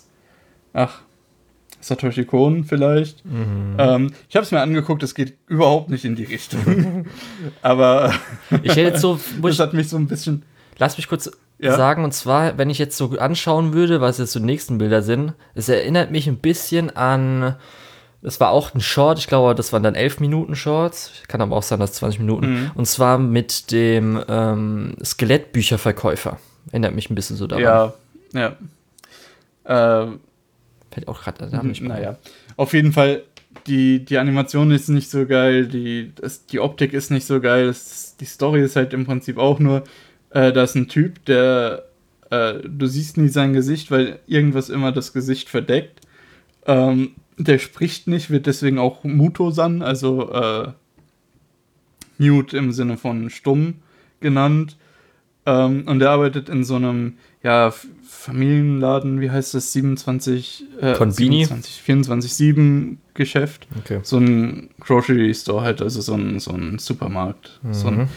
Satoshi Kon vielleicht. Ich habe es mir angeguckt, es geht überhaupt nicht in die Richtung. Aber ich hätte jetzt so, das hat mich so ein bisschen... Lass mich kurz sagen, und zwar, wenn ich jetzt so anschauen würde, was jetzt so die nächsten Bilder sind, es erinnert mich ein bisschen an, das war auch ein Short, ich glaube, das waren dann 11 Minuten Shorts, kann aber auch sein, dass 20 Minuten, und zwar mit dem Skelettbücherverkäufer. Erinnert mich ein bisschen so daran. Ja. Fällt auch gerade der Name nicht mehr. Naja, auf jeden Fall, die Animation ist nicht so geil, die Optik ist nicht so geil, die Story ist halt im Prinzip auch nur, da ist ein Typ, der, du siehst nie sein Gesicht, weil irgendwas immer das Gesicht verdeckt. Der spricht nicht, wird deswegen auch Muto-san, also Mute im Sinne von stumm genannt. Und er arbeitet in so einem Familienladen, wie heißt das, 24/7 Geschäft. Okay. So ein Grocery Store halt, also so ein Supermarkt. So ein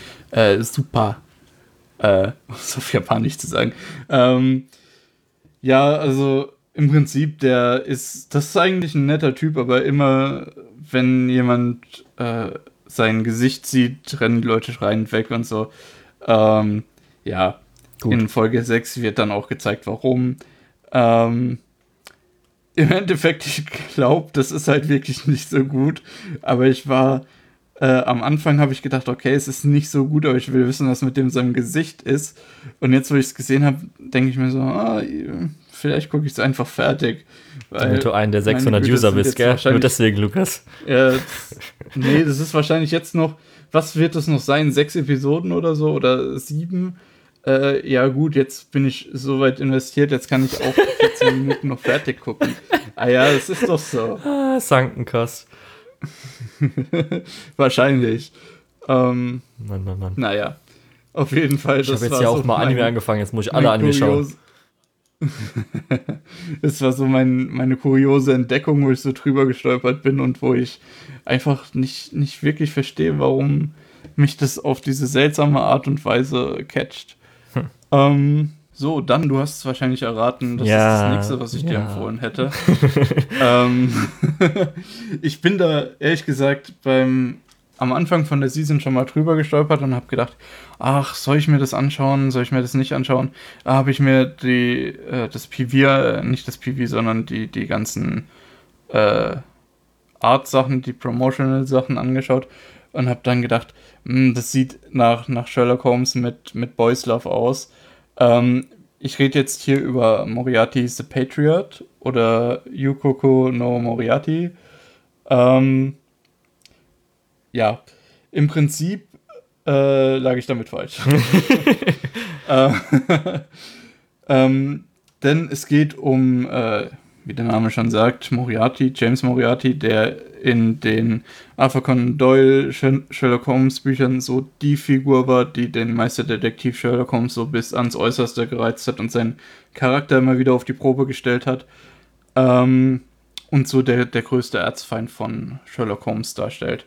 auf Japanisch zu sagen. Also im Prinzip, das ist eigentlich ein netter Typ, aber immer, wenn jemand sein Gesicht sieht, rennen die Leute schreiend weg und so. Gut. In Folge 6 wird dann auch gezeigt, warum. Im Endeffekt, ich glaube, das ist halt wirklich nicht so gut. Aber ich war, am Anfang habe ich gedacht, okay, es ist nicht so gut, aber ich will wissen, was mit dem seinem Gesicht ist. Und jetzt, wo ich es gesehen habe, denke ich mir so, vielleicht gucke ich es einfach fertig. Damit du einen der 600 User bist, gell? Nur deswegen, Lukas. Nee, das ist wahrscheinlich jetzt noch, was wird das noch sein? 6 Episoden oder so? Oder 7? Ja gut, jetzt bin ich so weit investiert, jetzt kann ich auch 14 Minuten noch fertig gucken. Ja, das ist doch so. Sankenkost. Wahrscheinlich. Mann. Naja, auf jeden Fall. Ich habe jetzt ja auch mal Anime angefangen, jetzt muss ich alle Anime schauen. Das war so meine kuriose Entdeckung, wo ich so drüber gestolpert bin und wo ich einfach nicht wirklich verstehe, warum mich das auf diese seltsame Art und Weise catcht. So, dann, du hast es wahrscheinlich erraten, das ist das nächste, was ich dir empfohlen hätte. Ich bin da, ehrlich gesagt, am Anfang von der Season schon mal drüber gestolpert und habe gedacht, soll ich mir das anschauen, soll ich mir das nicht anschauen? Da habe ich mir das PV, nicht das PV, sondern die ganzen Art-Sachen, die Promotional-Sachen angeschaut und habe dann gedacht, das sieht nach Sherlock Holmes mit Boys Love aus. Ich rede jetzt hier über Moriarty the Patriot. oder Yukoko no Moriarty. Ja, im Prinzip lag ich damit falsch. äh, denn es geht um, wie der Name schon sagt, Moriarty, James Moriarty, der in den Arthur Conan Doyle Sherlock Holmes Büchern so die Figur war, die den Meisterdetektiv Sherlock Holmes so bis ans Äußerste gereizt hat und seinen Charakter immer wieder auf die Probe gestellt hat. Und so der größte Erzfeind von Sherlock Holmes darstellt.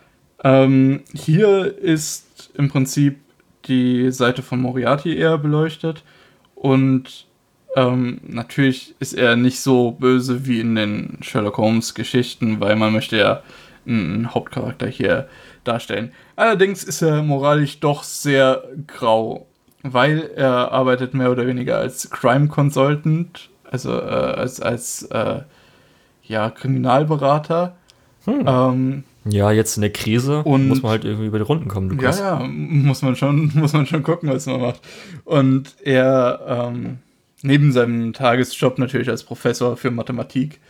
Hier ist im Prinzip die Seite von Moriarty eher beleuchtet und natürlich ist er nicht so böse wie in den Sherlock Holmes Geschichten, weil man möchte ja einen Hauptcharakter hier darstellen. Allerdings ist er moralisch doch sehr grau, weil er arbeitet mehr oder weniger als Crime Consultant, also als Kriminalberater. Ja, jetzt in der Krise muss man halt irgendwie über die Runden kommen, Lukas. Ja, muss man schon gucken, was man macht. Und er, neben seinem Tagesjob natürlich als Professor für Mathematik,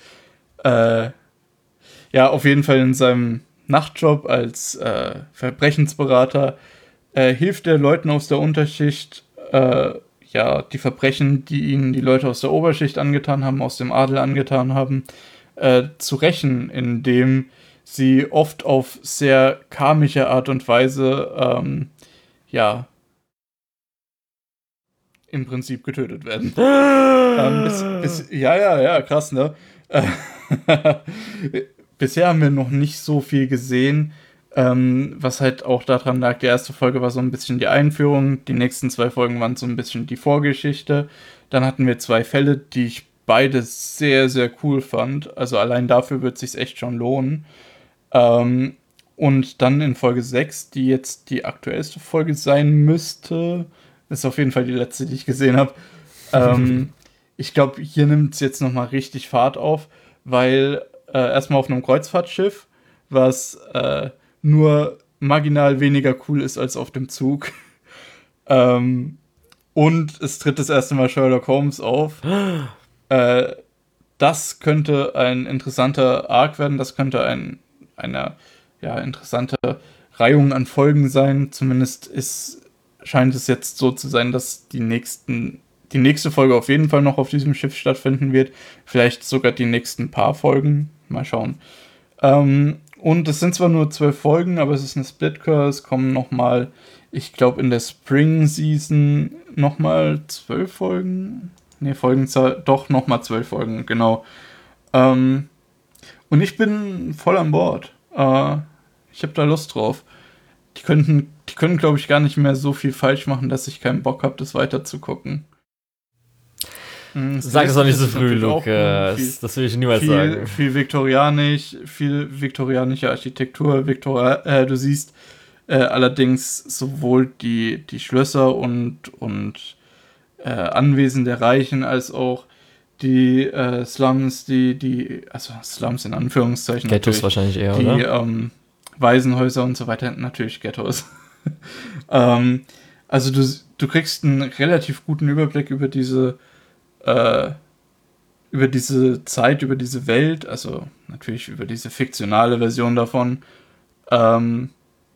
auf jeden Fall in seinem Nachtjob als Verbrechensberater, hilft er Leuten aus der Unterschicht, die Verbrechen, die ihnen die Leute aus der Oberschicht angetan haben, aus dem Adel angetan haben, zu rächen, indem sie oft auf sehr karmische Art und Weise, im Prinzip getötet werden. Krass, ne? Bisher haben wir noch nicht so viel gesehen, was halt auch daran lag, die erste Folge war so ein bisschen die Einführung, die nächsten 2 Folgen waren so ein bisschen die Vorgeschichte. Dann hatten wir 2 Fälle, die ich beide sehr, sehr cool fand. Also allein dafür wird es sich echt schon lohnen. Und dann in Folge 6, die jetzt die aktuellste Folge sein müsste, ist auf jeden Fall die letzte, die ich gesehen habe. Ich glaube, hier nimmt es jetzt nochmal richtig Fahrt auf, weil erstmal auf einem Kreuzfahrtschiff, was nur marginal weniger cool ist als auf dem Zug. Und es tritt das erste Mal Sherlock Holmes auf. Das könnte ein interessanter Arc werden, das könnte eine interessante Reihung an Folgen sein. Zumindest scheint es jetzt so zu sein, dass die nächste Folge auf jeden Fall noch auf diesem Schiff stattfinden wird. Vielleicht sogar die nächsten paar Folgen. Mal schauen. Und es sind zwar nur 12 Folgen, aber es ist eine Splitcore. Es kommen nochmal, ich glaube in der Spring Season nochmal 12 Folgen. Ne, Folgenzahl, doch nochmal 12 Folgen, genau. Und ich bin voll an Bord. Ich habe da Lust drauf. Die können, glaube ich, gar nicht mehr so viel falsch machen, dass ich keinen Bock habe, das weiter zu gucken. Sag das doch nicht so früh, Lukas. Das will ich niemals sagen. Viel viktorianische Architektur. Du siehst allerdings sowohl die Schlösser und Anwesen der Reichen als auch die Slums, also Slums in Anführungszeichen. Ghettos wahrscheinlich eher, die, oder? Waisenhäuser und so weiter, natürlich Ghettos. Also du kriegst einen relativ guten Überblick über diese Zeit, über diese Welt, also natürlich über diese fiktionale Version davon. Und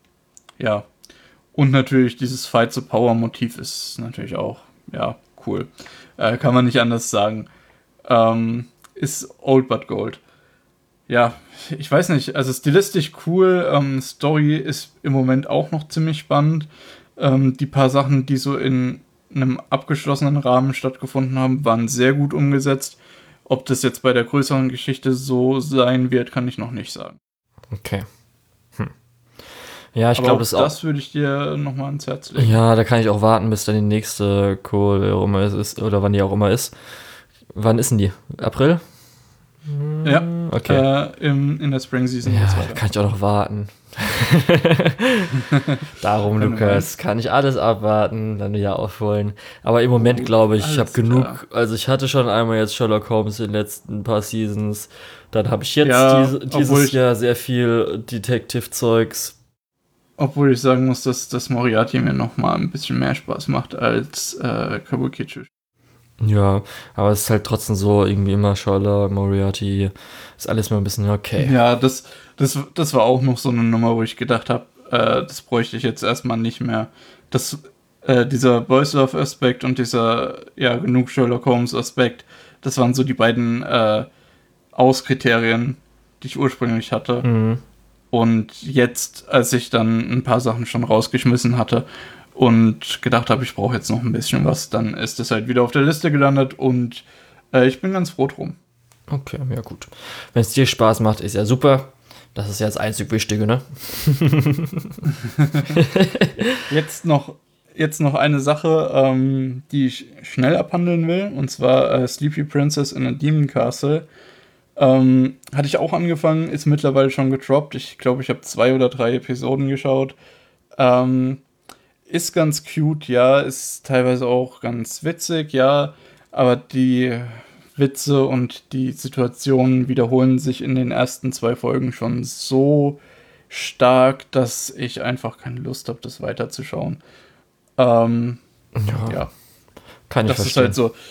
natürlich dieses Fight-to-Power-Motiv ist natürlich auch, cool. Kann man nicht anders sagen. Ist old but gold. Ja, ich weiß nicht, also stilistisch cool, Story ist im Moment auch noch ziemlich spannend. Die paar Sachen, die so in einem abgeschlossenen Rahmen stattgefunden haben, waren sehr gut umgesetzt. Ob das jetzt bei der größeren Geschichte so sein wird, kann ich noch nicht sagen. Okay. Ja, ich glaube, das würde ich dir nochmal ans Herz legen. Ja, da kann ich auch warten, bis dann die nächste Kohle ist, oder wann die auch immer ist. Wann ist denn die? April? Ja, okay. In der Spring Season. Ja, da kann ich auch noch warten. Darum, Lukas, kann ich alles abwarten, dann wieder aufholen. Aber im Moment glaube ich, ich habe genug. Also ich hatte schon einmal jetzt Sherlock Holmes in den letzten paar Seasons. Dann habe ich jetzt dieses Jahr sehr viel Detective-Zeugs. Obwohl ich sagen muss, dass das Moriarty mir noch mal ein bisschen mehr Spaß macht als Kabukicho. Ja, aber es ist halt trotzdem so, irgendwie immer Sherlock, Moriarty, ist alles mal ein bisschen okay. Ja, das war auch noch so eine Nummer, wo ich gedacht habe, das bräuchte ich jetzt erstmal nicht mehr. Das, dieser Boys Love Aspekt und dieser, ja, genug Sherlock Holmes Aspekt, das waren so die beiden Auskriterien, die ich ursprünglich hatte. Mhm. Und jetzt, als ich dann ein paar Sachen schon rausgeschmissen hatte und gedacht habe, ich brauche jetzt noch ein bisschen was, dann ist es halt wieder auf der Liste gelandet und ich bin ganz froh drum. Okay, ja gut. Wenn es dir Spaß macht, ist ja super. Das ist ja das einzig Wichtige, ne? Jetzt noch eine Sache, die ich schnell abhandeln will, und zwar Sleepy Princess in a Demon Castle. Hatte ich auch angefangen, ist mittlerweile schon gedroppt. Ich glaube, ich habe 2 oder 3 Episoden geschaut. Ist ganz cute, ja, ist teilweise auch ganz witzig, ja, aber die Witze und die Situationen wiederholen sich in den ersten 2 Folgen schon so stark, dass ich einfach keine Lust habe, das weiterzuschauen. Ja, Ja, kann ich das ist verstehen. halt so.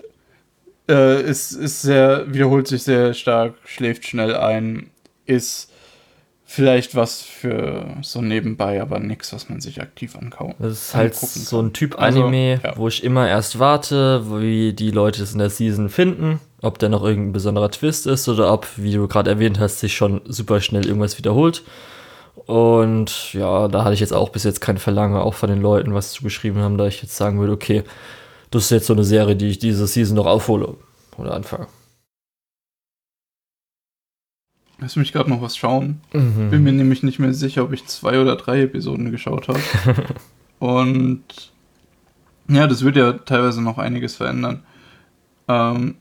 Wiederholt sich sehr stark, schläft schnell ein, ist vielleicht was für so nebenbei, aber nichts, was man sich aktiv Das ist halt angucken so kann. ein Typ Also, Anime, ja. wo ich immer erst warte, wie die Leute es in der Season finden, ob da noch irgendein besonderer Twist ist oder ob, wie du gerade erwähnt hast, sich schon super schnell irgendwas wiederholt. Und ja, da hatte ich jetzt auch bis jetzt kein Verlangen, auch von den Leuten, was zugeschrieben haben, da ich jetzt sagen würde, okay, das ist jetzt so eine Serie, die ich diese Season noch aufhole oder anfange. Lass mich gerade noch was schauen. Bin mir Mhm. nämlich nicht mehr sicher, ob ich 2 oder 3 Episoden geschaut habe. Und ja, das wird ja teilweise noch einiges verändern. Ähm,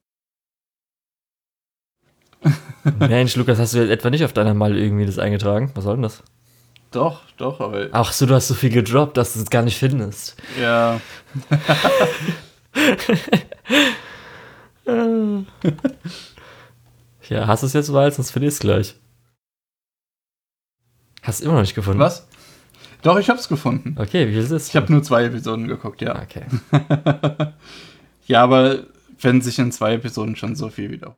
Mensch, Lukas, hast du jetzt etwa nicht auf deiner Mal irgendwie das eingetragen? Was soll denn das? doch, aber Ach so, du hast so viel gedroppt, dass du es gar nicht findest. ja. Ja, hast du es jetzt mal, sonst finde ich es gleich. Hast du immer noch nicht gefunden? Was? Doch, ich hab's gefunden. Okay, wie viel ist es? Ich habe nur 2 Episoden geguckt, ja. Okay. Ja, aber wenn sich in 2 Episoden schon so viel wieder.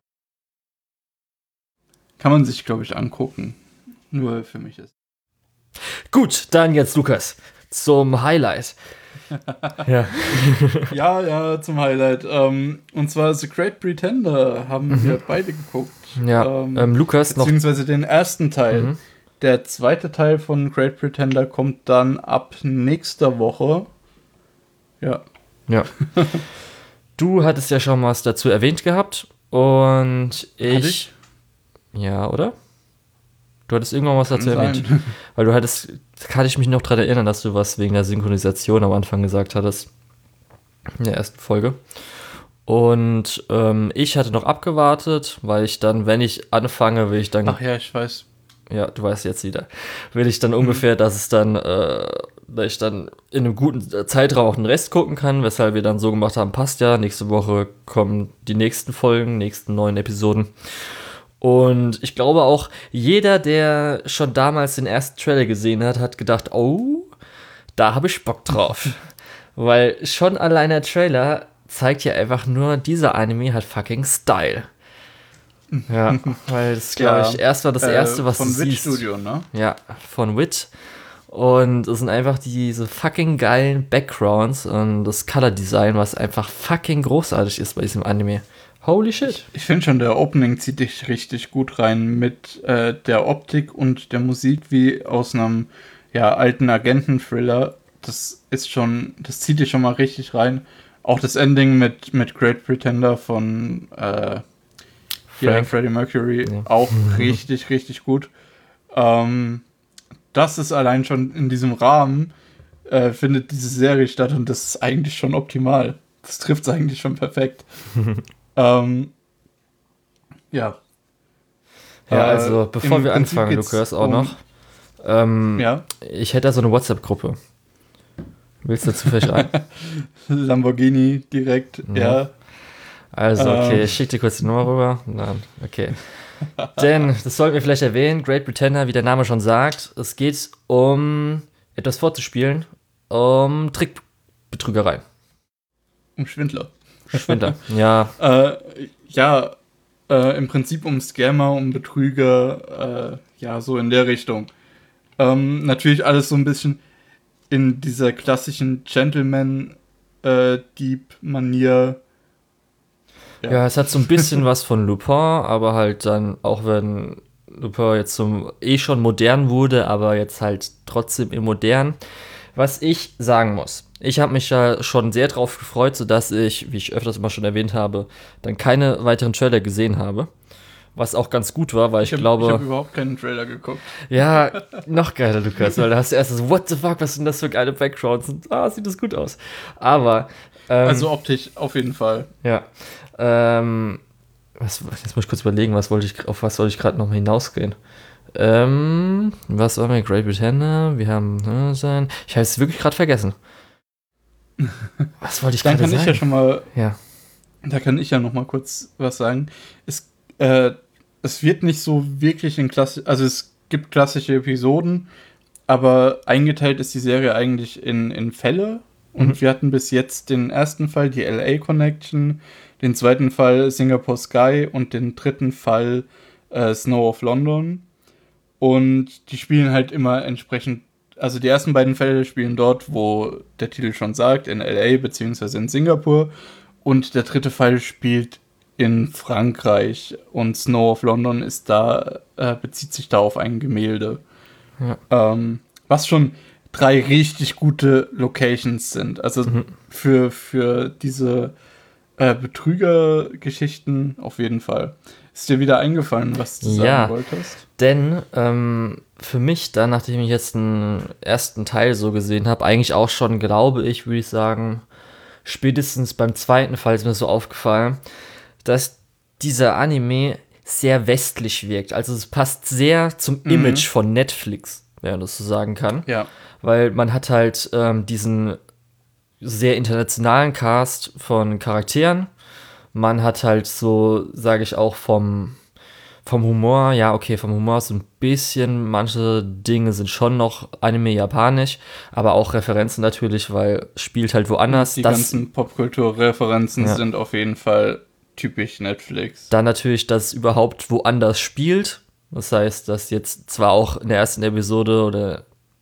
Kann man sich, glaube ich, angucken. Nur für mich ist. Gut, dann jetzt Lukas zum Highlight. Ja. Ja, zum Highlight. Und zwar The Great Pretender haben wir beide geguckt. Ja, Lukas noch. Beziehungsweise den ersten Teil. Mhm. Der zweite Teil von Great Pretender kommt dann ab nächster Woche. Ja. Ja. Du hattest ja schon was dazu erwähnt gehabt und Hatte ich. Ja, oder? Du hattest irgendwann was dazu Kann erwähnt. sein. Weil du hattest, kann ich mich noch daran erinnern, dass du was wegen der Synchronisation am Anfang gesagt hattest. In der ersten Folge. Und ich hatte noch abgewartet, weil ich dann, wenn ich anfange, will ich dann. Ach ja, ich weiß. Ja, du weißt jetzt wieder. Will ich dann ungefähr, dass es dann, dass ich dann in einem guten Zeitraum auch den Rest gucken kann, weshalb wir dann so gemacht haben, passt ja, nächste Woche kommen die nächsten Folgen, nächsten 9 Episoden. Und ich glaube auch, jeder, der schon damals den ersten Trailer gesehen hat, hat gedacht, oh, da habe ich Bock drauf. Weil schon allein der Trailer zeigt ja einfach nur, dieser Anime hat fucking Style. Ja, weil das, glaube ich, erst war das erste, was von du Wit siehst. Studio, ne? Ja, von Wit. Und es sind einfach diese fucking geilen Backgrounds und das Color Design, was einfach fucking großartig ist bei diesem Anime. Holy shit. Ich finde schon, der Opening zieht dich richtig gut rein mit der Optik und der Musik wie aus einem alten Agenten-Thriller. Das zieht dich schon mal richtig rein. Auch das Ending mit Great Pretender von Freddie Mercury, Ja. auch richtig, richtig gut. Das ist allein schon in diesem Rahmen, findet diese Serie statt und das ist eigentlich schon optimal. Das trifft es eigentlich schon perfekt. Ja. Ja, also bevor im wir Prinzip anfangen, geht's Lukas, auch noch. Ja, Ich hätte da so eine WhatsApp-Gruppe. Willst du zufällig rein? Lamborghini direkt, ja. Also, okay, ich schicke dir kurz die Nummer rüber. Nein, okay. Denn, das sollten wir vielleicht erwähnen, Great Pretender, wie der Name schon sagt, es geht um etwas vorzuspielen, um Trickbetrügerei. Um Schwindler. Schwindler, ja. Ja, im Prinzip um Scammer, um Betrüger, ja, so in der Richtung. Natürlich alles so ein bisschen in dieser klassischen Gentleman-Dieb-Manier. Ja, es hat so ein bisschen was von Lupin, aber halt dann, auch wenn Lupin jetzt zum schon modern wurde, aber jetzt halt trotzdem im Modern. Was ich sagen muss, ich habe mich da schon sehr drauf gefreut, sodass ich, wie ich öfters immer schon erwähnt habe, dann keine weiteren Trailer gesehen habe. Was auch ganz gut war, weil ich glaube... Ich habe überhaupt keinen Trailer geguckt. Ja, noch geiler, Lukas, weil da hast du erst so, what the fuck, was sind das für geile Backgrounds? Und, sieht das gut aus. Aber... also optisch auf jeden Fall. Ja. Jetzt muss ich kurz überlegen, auf was wollte ich gerade nochmal hinausgehen? Was war mir? Great Britannia, wir haben sein. Ich habe es wirklich gerade vergessen. Was wollte ich gerade sagen? Dann kann ich ja schon mal. Ja. Da kann ich ja noch mal kurz was sagen. Es wird nicht so wirklich in Klasse. Also es gibt klassische Episoden, aber eingeteilt ist die Serie eigentlich in Fälle. Und wir hatten bis jetzt den ersten Fall, die LA Connection, den zweiten Fall Singapore Sky und den dritten Fall Snow of London. Und die spielen halt immer entsprechend, also die ersten beiden Fälle spielen dort, wo der Titel schon sagt, in LA bzw. in Singapur. Und der dritte Fall spielt in Frankreich. Und Snow of London ist da, bezieht sich da auf ein Gemälde. Ja. Was schon 3 richtig gute Locations sind. Also für diese Betrügergeschichten auf jeden Fall. Ist dir wieder eingefallen, was du sagen wolltest? Denn für mich dann, nachdem ich jetzt den ersten Teil so gesehen habe, eigentlich auch schon, glaube ich, würde ich sagen, spätestens beim zweiten Fall ist mir so aufgefallen, dass dieser Anime sehr westlich wirkt. Also es passt sehr zum Image von Netflix, wenn man das so sagen kann. Ja. Weil man hat halt diesen sehr internationalen Cast von Charakteren. Man hat halt so, sage ich auch, vom Humor, ja, okay, vom Humor so ein bisschen, manche Dinge sind schon noch Anime-Japanisch, aber auch Referenzen natürlich, weil spielt halt woanders. Die ganzen Popkultur-Referenzen sind auf jeden Fall typisch Netflix. Dann natürlich, dass es überhaupt woanders spielt. Das heißt, dass jetzt zwar auch in der ersten Episode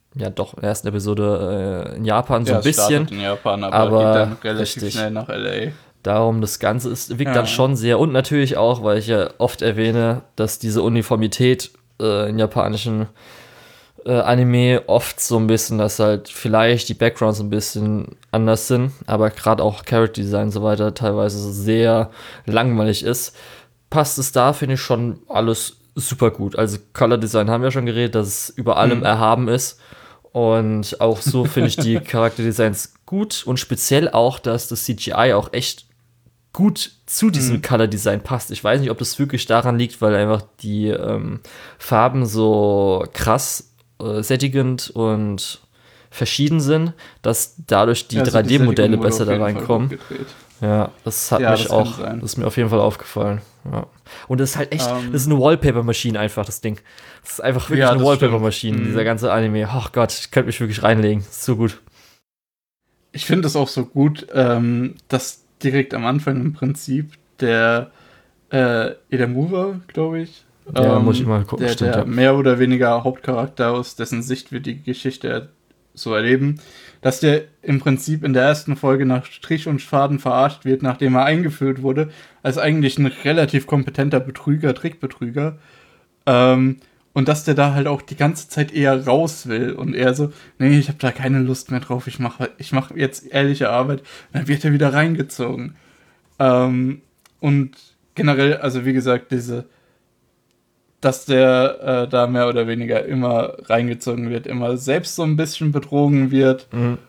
in Japan so ein bisschen. In Japan, aber geht dann relativ schnell nach LA. Darum, das Ganze wirkt dann schon sehr, und natürlich auch, weil ich ja oft erwähne, dass diese Uniformität in japanischen Anime oft so ein bisschen, dass halt vielleicht die Backgrounds ein bisschen anders sind, aber gerade auch Character Design und so weiter teilweise sehr langweilig ist, passt es da, finde ich, schon alles super gut. Also Color Design haben wir schon geredet, dass es über allem erhaben ist. Und auch so finde ich die Charakterdesigns gut und speziell auch, dass das CGI auch echt gut zu diesem Color Design passt. Ich weiß nicht, ob das wirklich daran liegt, weil einfach die Farben so krass sättigend und verschieden sind, dass dadurch die 3D-Modelle besser da reinkommen. Ja, das hat mich auch, das ist mir auf jeden Fall aufgefallen. Ja. Und das ist halt echt, das ist eine Wallpaper-Maschine einfach, das Ding. Das ist einfach wirklich eine Wallpaper-Maschine, dieser ganze Anime. Ach Gott, ich könnte mich wirklich reinlegen. Das ist so gut. Ich finde es auch so gut, dass direkt am Anfang im Prinzip der Edamura, glaube ich, muss ich mal gucken, der mehr oder weniger Hauptcharakter, aus dessen Sicht wir die Geschichte so erleben, dass der im Prinzip in der ersten Folge nach Strich und Faden verarscht wird, nachdem er eingeführt wurde, als eigentlich ein relativ kompetenter Betrüger, Trickbetrüger. Und dass der da halt auch die ganze Zeit eher raus will und eher so, nee, ich habe da keine Lust mehr drauf, ich mach jetzt ehrliche Arbeit. Und dann wird er wieder reingezogen. Und generell, also wie gesagt, dass der da mehr oder weniger immer reingezogen wird, immer selbst so ein bisschen betrogen wird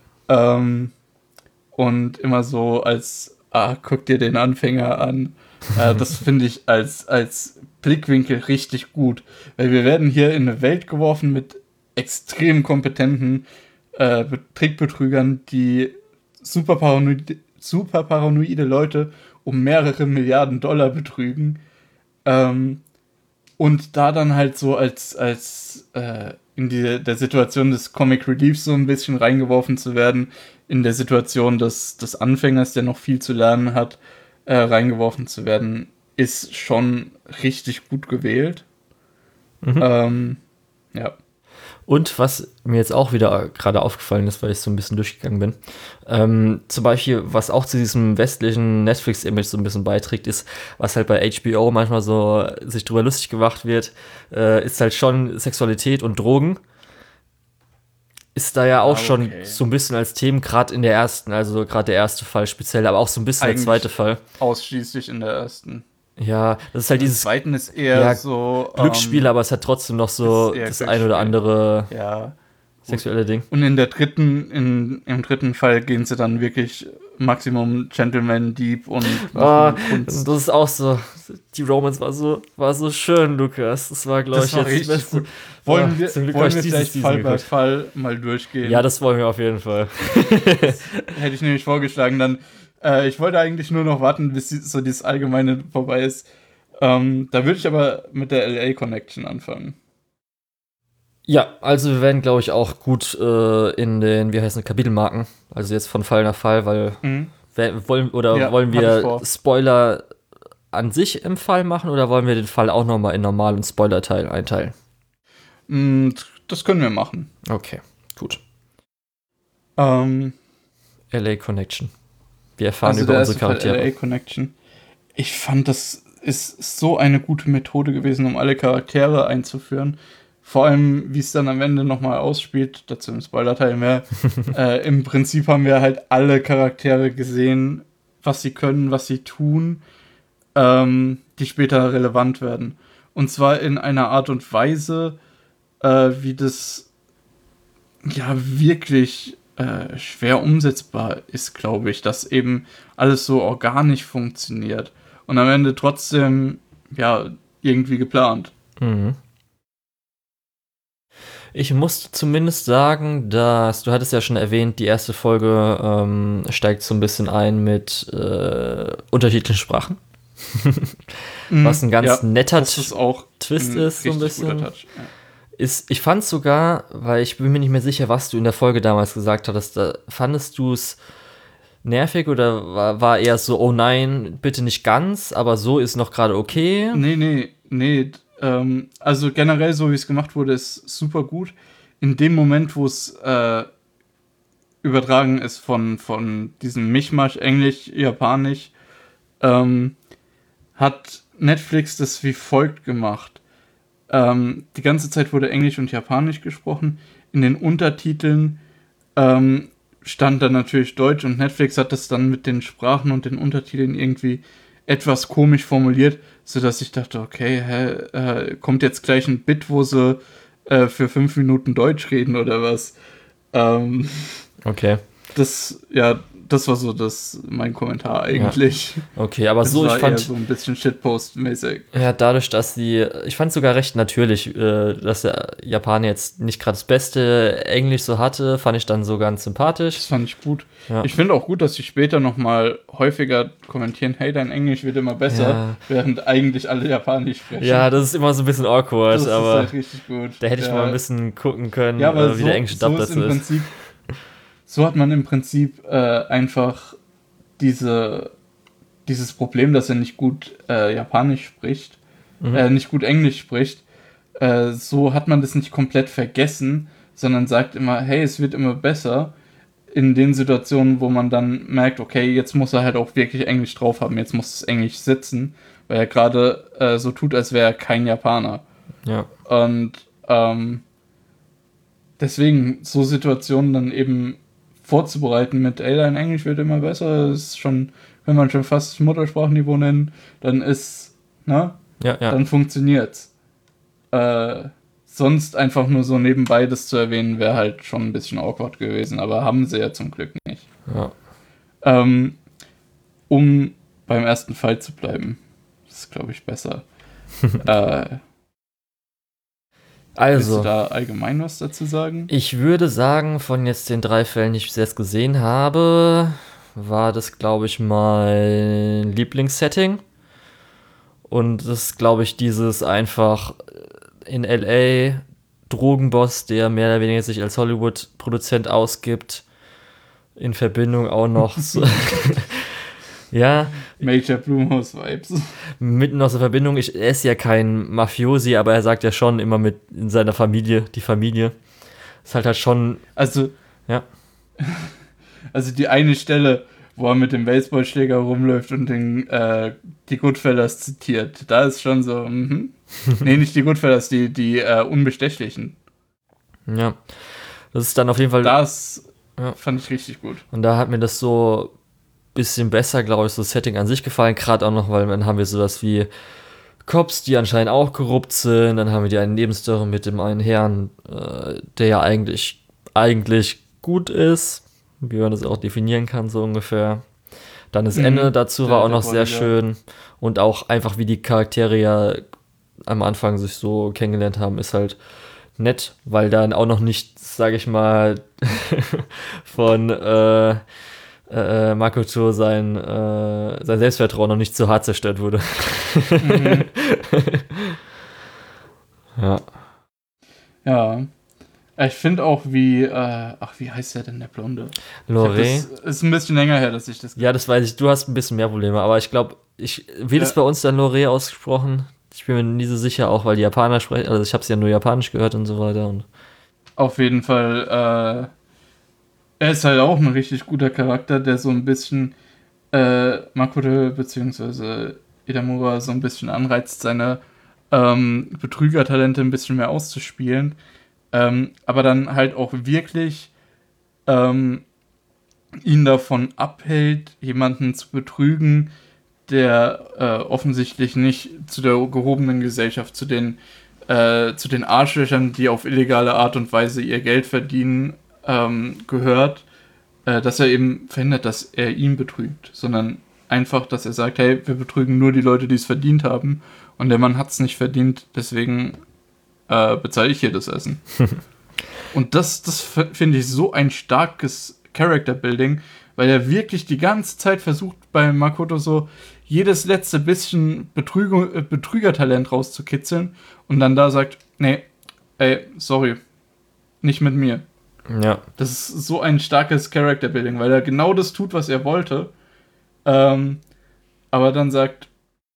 und immer so als, guck dir den Anfänger an. Das finde ich als Blickwinkel richtig gut, weil wir werden hier in eine Welt geworfen mit extrem kompetenten Trickbetrügern, die super paranoide Leute um mehrere Milliarden Dollar betrügen. Und da dann halt so als der Situation des Comic Reliefs so ein bisschen reingeworfen zu werden, in der Situation des Anfängers, der noch viel zu lernen hat, reingeworfen zu werden, ist schon richtig gut gewählt. Ja. Und was mir jetzt auch wieder gerade aufgefallen ist, weil ich so ein bisschen durchgegangen bin, zum Beispiel, was auch zu diesem westlichen Netflix-Image so ein bisschen beiträgt, ist, was halt bei HBO manchmal so sich drüber lustig gemacht wird, ist halt schon Sexualität und Drogen. Ist da ja auch schon so ein bisschen als Themen, gerade in der ersten, also gerade der erste Fall speziell, aber auch so ein bisschen der zweite Fall. Ausschließlich in der ersten. Ja, das ist halt dieses. Im zweiten ist eher so. Glücksspiel, aber es hat trotzdem noch so das ein oder andere sexuelle Ding. Und im dritten Fall gehen sie dann wirklich Maximum Gentleman Deep und das ist auch so. Die Romance war so schön, Lukas. Das war, glaube ich, jetzt das Beste. Gut. Wollen wir vielleicht Fall bei Fall mal durchgehen? Ja, das wollen wir auf jeden Fall. Hätte ich nämlich vorgeschlagen, dann. Ich wollte eigentlich nur noch warten, bis so dieses Allgemeine vorbei ist. Da würde ich aber mit der LA Connection anfangen. Ja, also wir werden, glaube ich, auch gut in den, Kapitelmarken. Also jetzt von Fall nach Fall, weil wollen wir Spoiler an sich im Fall machen oder wollen wir den Fall auch nochmal in Normal- und Spoiler-Teil einteilen? Das können wir machen. Okay, gut. LA Connection. Wir erfahren über unsere Charaktere. LA Connection. Ich fand, das ist so eine gute Methode gewesen, um alle Charaktere einzuführen. Vor allem, wie es dann am Ende nochmal ausspielt, dazu im Spoiler-Teil mehr. Im Prinzip haben wir halt alle Charaktere gesehen, was sie können, was sie tun, die später relevant werden. Und zwar in einer Art und Weise, wie das ja wirklich schwer umsetzbar ist, glaube ich, dass eben alles so organisch funktioniert und am Ende trotzdem ja irgendwie geplant. Mhm. Ich muss zumindest sagen, dass, du hattest ja schon erwähnt, die erste Folge steigt so ein bisschen ein mit unterschiedlichen Sprachen. Was ein ganz netter Twist ist, so ein bisschen. Touch, ja. Ich fand sogar, weil ich bin mir nicht mehr sicher, was du in der Folge damals gesagt hattest, fandest du es nervig oder war eher so, oh nein, bitte nicht ganz, aber so ist noch gerade okay? Nee. Also generell, so wie es gemacht wurde, ist super gut. In dem Moment, wo es übertragen ist von diesem Mischmasch, Englisch, Japanisch, hat Netflix das wie folgt gemacht. Die ganze Zeit wurde Englisch und Japanisch gesprochen. In den Untertiteln stand dann natürlich Deutsch und Netflix hat das dann mit den Sprachen und den Untertiteln irgendwie etwas komisch formuliert, sodass ich dachte, okay, kommt jetzt gleich ein Bit, wo sie für 5 Minuten Deutsch reden oder was? Okay. Das war so mein Kommentar eigentlich. Ja. Okay, aber so, ich fand so ein bisschen Shitpost-mäßig. Ja, dadurch, dass ich fand sogar recht natürlich, dass der Japaner jetzt nicht gerade das beste Englisch so hatte, fand ich dann so ganz sympathisch. Das fand ich gut. Ja. Ich finde auch gut, dass sie später nochmal häufiger kommentieren, hey, dein Englisch wird immer besser, während eigentlich alle Japanisch sprechen. Ja, das ist immer so ein bisschen awkward, das aber ist halt richtig gut. Da hätte ich mal ein bisschen gucken können, wie der englische Dub dazu ist. So hat man im Prinzip einfach dieses Problem, dass er nicht gut Japanisch spricht, nicht gut Englisch spricht. So hat man das nicht komplett vergessen, sondern sagt immer, hey, es wird immer besser. In den Situationen, wo man dann merkt, okay, jetzt muss er halt auch wirklich Englisch drauf haben, jetzt muss das Englisch sitzen, weil er gerade so tut, als wäre er kein Japaner. Ja. Und deswegen so Situationen dann eben vorzubereiten mit, ey, dein Englisch wird immer besser, ist schon, wenn man schon fast Muttersprachniveau nennen, dann ist, dann funktioniert's. Sonst einfach nur so nebenbei das zu erwähnen, wäre halt schon ein bisschen awkward gewesen, aber haben sie ja zum Glück nicht. Ja. Um beim ersten Fall zu bleiben, das ist, glaube ich, besser. Willst du da allgemein was dazu sagen? Ich würde sagen, von jetzt den 3 Fällen, die ich bis jetzt gesehen habe, war das, glaube ich, mein Lieblingssetting. Und das ist, glaube ich, dieses einfach in LA Drogenboss, der mehr oder weniger sich als Hollywood-Produzent ausgibt, in Verbindung auch noch so, ja, Major Blumhouse-Vibes. mitten aus der Verbindung, er ist ja kein Mafiosi, aber er sagt ja schon immer mit in seiner Familie, die Familie. Ist halt schon, Also, ja, also die eine Stelle, wo er mit dem Baseballschläger rumläuft und die Goodfellas zitiert, da ist schon so, Nee, nicht die Goodfellas, die Unbestechlichen. ja. Das ist dann auf jeden Fall, Das Ja. fand ich richtig gut. und da hat mir das so ein bisschen besser, glaube ich, so das Setting an sich gefallen, gerade auch noch, weil dann haben wir sowas wie Cops, die anscheinend auch korrupt sind, dann haben wir die eine Nebenstory mit dem einen Herrn, der ja eigentlich gut ist, wie man das auch definieren kann, so ungefähr. Dann das Ende dazu war auch noch sehr schön und auch einfach, wie die Charaktere ja am Anfang sich so kennengelernt haben, ist halt nett, weil dann auch noch nicht, sage ich mal, von Makoto sein Selbstvertrauen noch nicht zu hart zerstört wurde. Ja. Ja. Ich finde auch, wie heißt der denn, der Blonde? Loré. Das ist ein bisschen länger her, dass ich das. Ja, das weiß ich. Du hast ein bisschen mehr Probleme, aber ich glaube, wird es bei uns dann Loré ausgesprochen? Ich bin mir nie so sicher, auch weil die Japaner sprechen. Also ich habe es ja nur japanisch gehört und so weiter. Und Auf jeden Fall, er ist halt auch ein richtig guter Charakter, der so ein bisschen Makoto bzw. Edamura so ein bisschen anreizt, seine Betrügertalente ein bisschen mehr auszuspielen. Aber dann halt auch wirklich ihn davon abhält, jemanden zu betrügen, der offensichtlich nicht zu der gehobenen Gesellschaft, zu den Arschlöchern, die auf illegale Art und Weise ihr Geld verdienen, gehört, dass er eben verhindert, dass er ihn betrügt, sondern einfach, dass er sagt, hey, wir betrügen nur die Leute, die es verdient haben, und der Mann hat es nicht verdient, deswegen bezahle ich hier das Essen. Und das finde ich so ein starkes Character-Building, weil er wirklich die ganze Zeit versucht, bei Makoto so jedes letzte bisschen Betrügertalent rauszukitzeln und dann da sagt, nee, ey, sorry, nicht mit mir. ja. Das ist so ein starkes Character-Building, weil er genau das tut, was er wollte, aber dann sagt,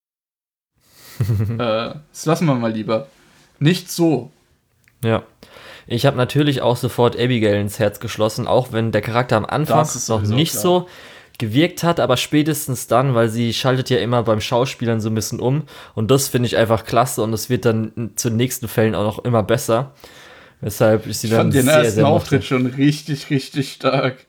das lassen wir mal lieber. Nicht so. Ja. Ich habe natürlich auch sofort Abigail ins Herz geschlossen, auch wenn der Charakter am Anfang Das ist noch sowieso nicht klar. so gewirkt hat, aber spätestens dann, weil sie schaltet ja immer beim Schauspielern so ein bisschen um und das finde ich einfach klasse und es wird dann zu den nächsten Fällen auch noch immer besser. Weshalb ich sie Ich dann fand den sehr, ersten sehr mochte. Auftritt schon richtig, richtig stark.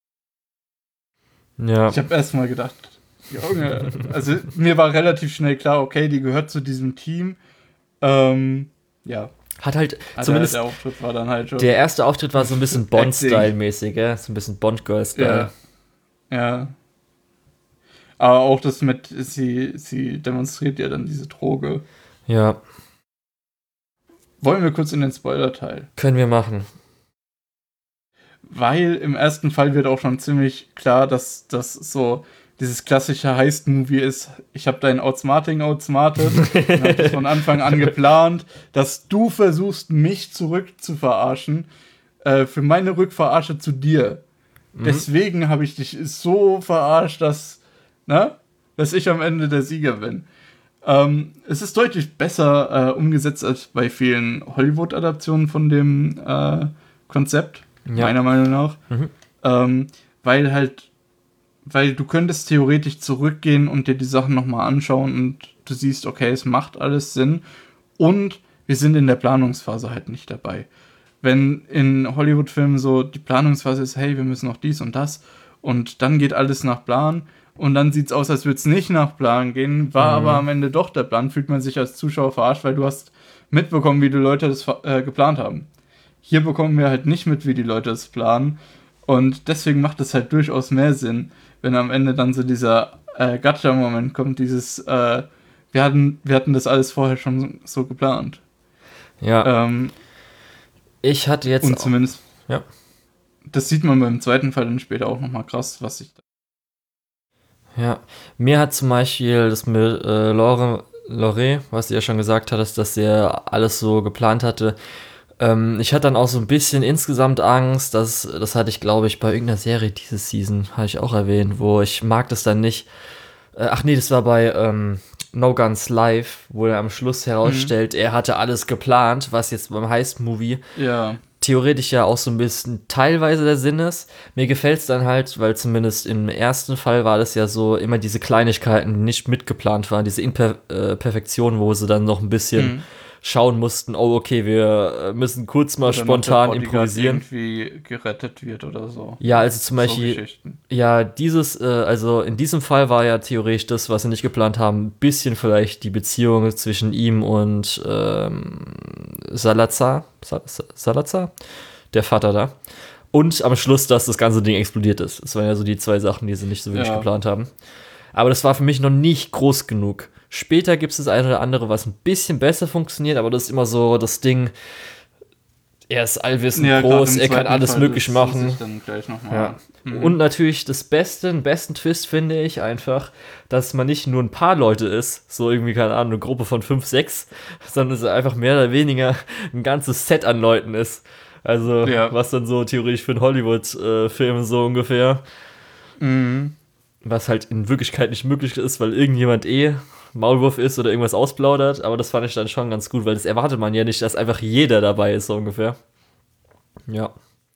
Ja, Ich habe erst mal gedacht, Junge, also mir war relativ schnell klar, okay, die gehört zu diesem Team. Ja, hat halt also zumindest der Auftritt war dann halt schon. der erste Auftritt war so ein bisschen Bond-Style-mäßig, ja? So ein bisschen Bond-Girl-Style. Ja. Aber auch das mit, sie demonstriert ja dann diese Droge. Ja, Wollen wir kurz in den Spoiler-Teil? können wir machen. Weil im ersten Fall wird auch schon ziemlich klar, dass das so dieses klassische Heist-Movie ist. Ich habe deinen outsmartet und habe das von Anfang an geplant, dass du versuchst, mich zurück zu verarschen, für meine Rückverarsche zu dir. Deswegen habe ich dich so verarscht, dass ich am Ende der Sieger bin. Es ist deutlich besser umgesetzt als bei vielen Hollywood-Adaptionen von dem Konzept, meiner Meinung nach. Weil du könntest theoretisch zurückgehen und dir die Sachen nochmal anschauen und du siehst, okay, es macht alles Sinn und wir sind in der Planungsphase halt nicht dabei. Wenn in Hollywood-Filmen so die Planungsphase ist, hey, wir müssen noch dies und das und dann geht alles nach Plan und dann sieht es aus, als würde es nicht nach Plan gehen, war aber am Ende doch der Plan, fühlt man sich als Zuschauer verarscht, weil du hast mitbekommen, wie die Leute das geplant haben. Hier bekommen wir halt nicht mit, wie die Leute das planen und deswegen macht es halt durchaus mehr Sinn, wenn am Ende dann so dieser Gacha-Moment kommt, dieses wir hatten das alles vorher schon so geplant. Ja. Ich hatte jetzt und zumindest ja. Das sieht man beim zweiten Fall dann später auch nochmal krass, was sich da. Ja, mir hat zum Beispiel das mit Loré, was du ja schon gesagt hattest, dass er alles so geplant hatte, Ich hatte dann auch so ein bisschen insgesamt Angst, das hatte ich, glaube ich, bei irgendeiner Serie diese Season, habe ich auch erwähnt, wo ich mag das dann nicht. Ach nee, das war bei No Guns Live, wo er am Schluss herausstellt, er hatte alles geplant, was jetzt beim Heist-Movie Ja. theoretisch ja auch so ein bisschen teilweise der Sinn ist. Mir gefällt es dann halt, weil zumindest im ersten Fall war das ja so immer diese Kleinigkeiten, die nicht mitgeplant waren, diese Imperfektionen, wo sie dann noch ein bisschen schauen mussten, oh okay, wir müssen kurz mal Oder spontan noch der Bodyguard improvisieren. irgendwie gerettet wird oder so. Ja, also zum So Beispiel, Geschichten. ja, also in diesem Fall war ja theoretisch das, was sie nicht geplant haben, ein bisschen vielleicht die Beziehung zwischen ihm und Salazar, der Vater da. Und am Schluss, dass das ganze Ding explodiert ist. Das waren ja so die zwei Sachen, die sie nicht so wirklich geplant haben. Aber das war für mich noch nicht groß genug. Später gibt es das eine oder andere, was ein bisschen besser funktioniert, aber das ist immer so das Ding, er ist allwissend groß, er kann alles möglich machen. Dann gleich noch mal. Ja. Und natürlich den besten Twist finde ich einfach, dass man nicht nur ein paar Leute ist, so irgendwie, keine Ahnung, eine Gruppe von 5, 6, sondern es einfach mehr oder weniger ein ganzes Set an Leuten ist. Also, was dann so theoretisch für einen Hollywood-Film so ungefähr. Was halt in Wirklichkeit nicht möglich ist, weil irgendjemand Maulwurf ist oder irgendwas ausplaudert, aber das fand ich dann schon ganz gut, weil das erwartet man ja nicht, dass einfach jeder dabei ist, so ungefähr. Ja.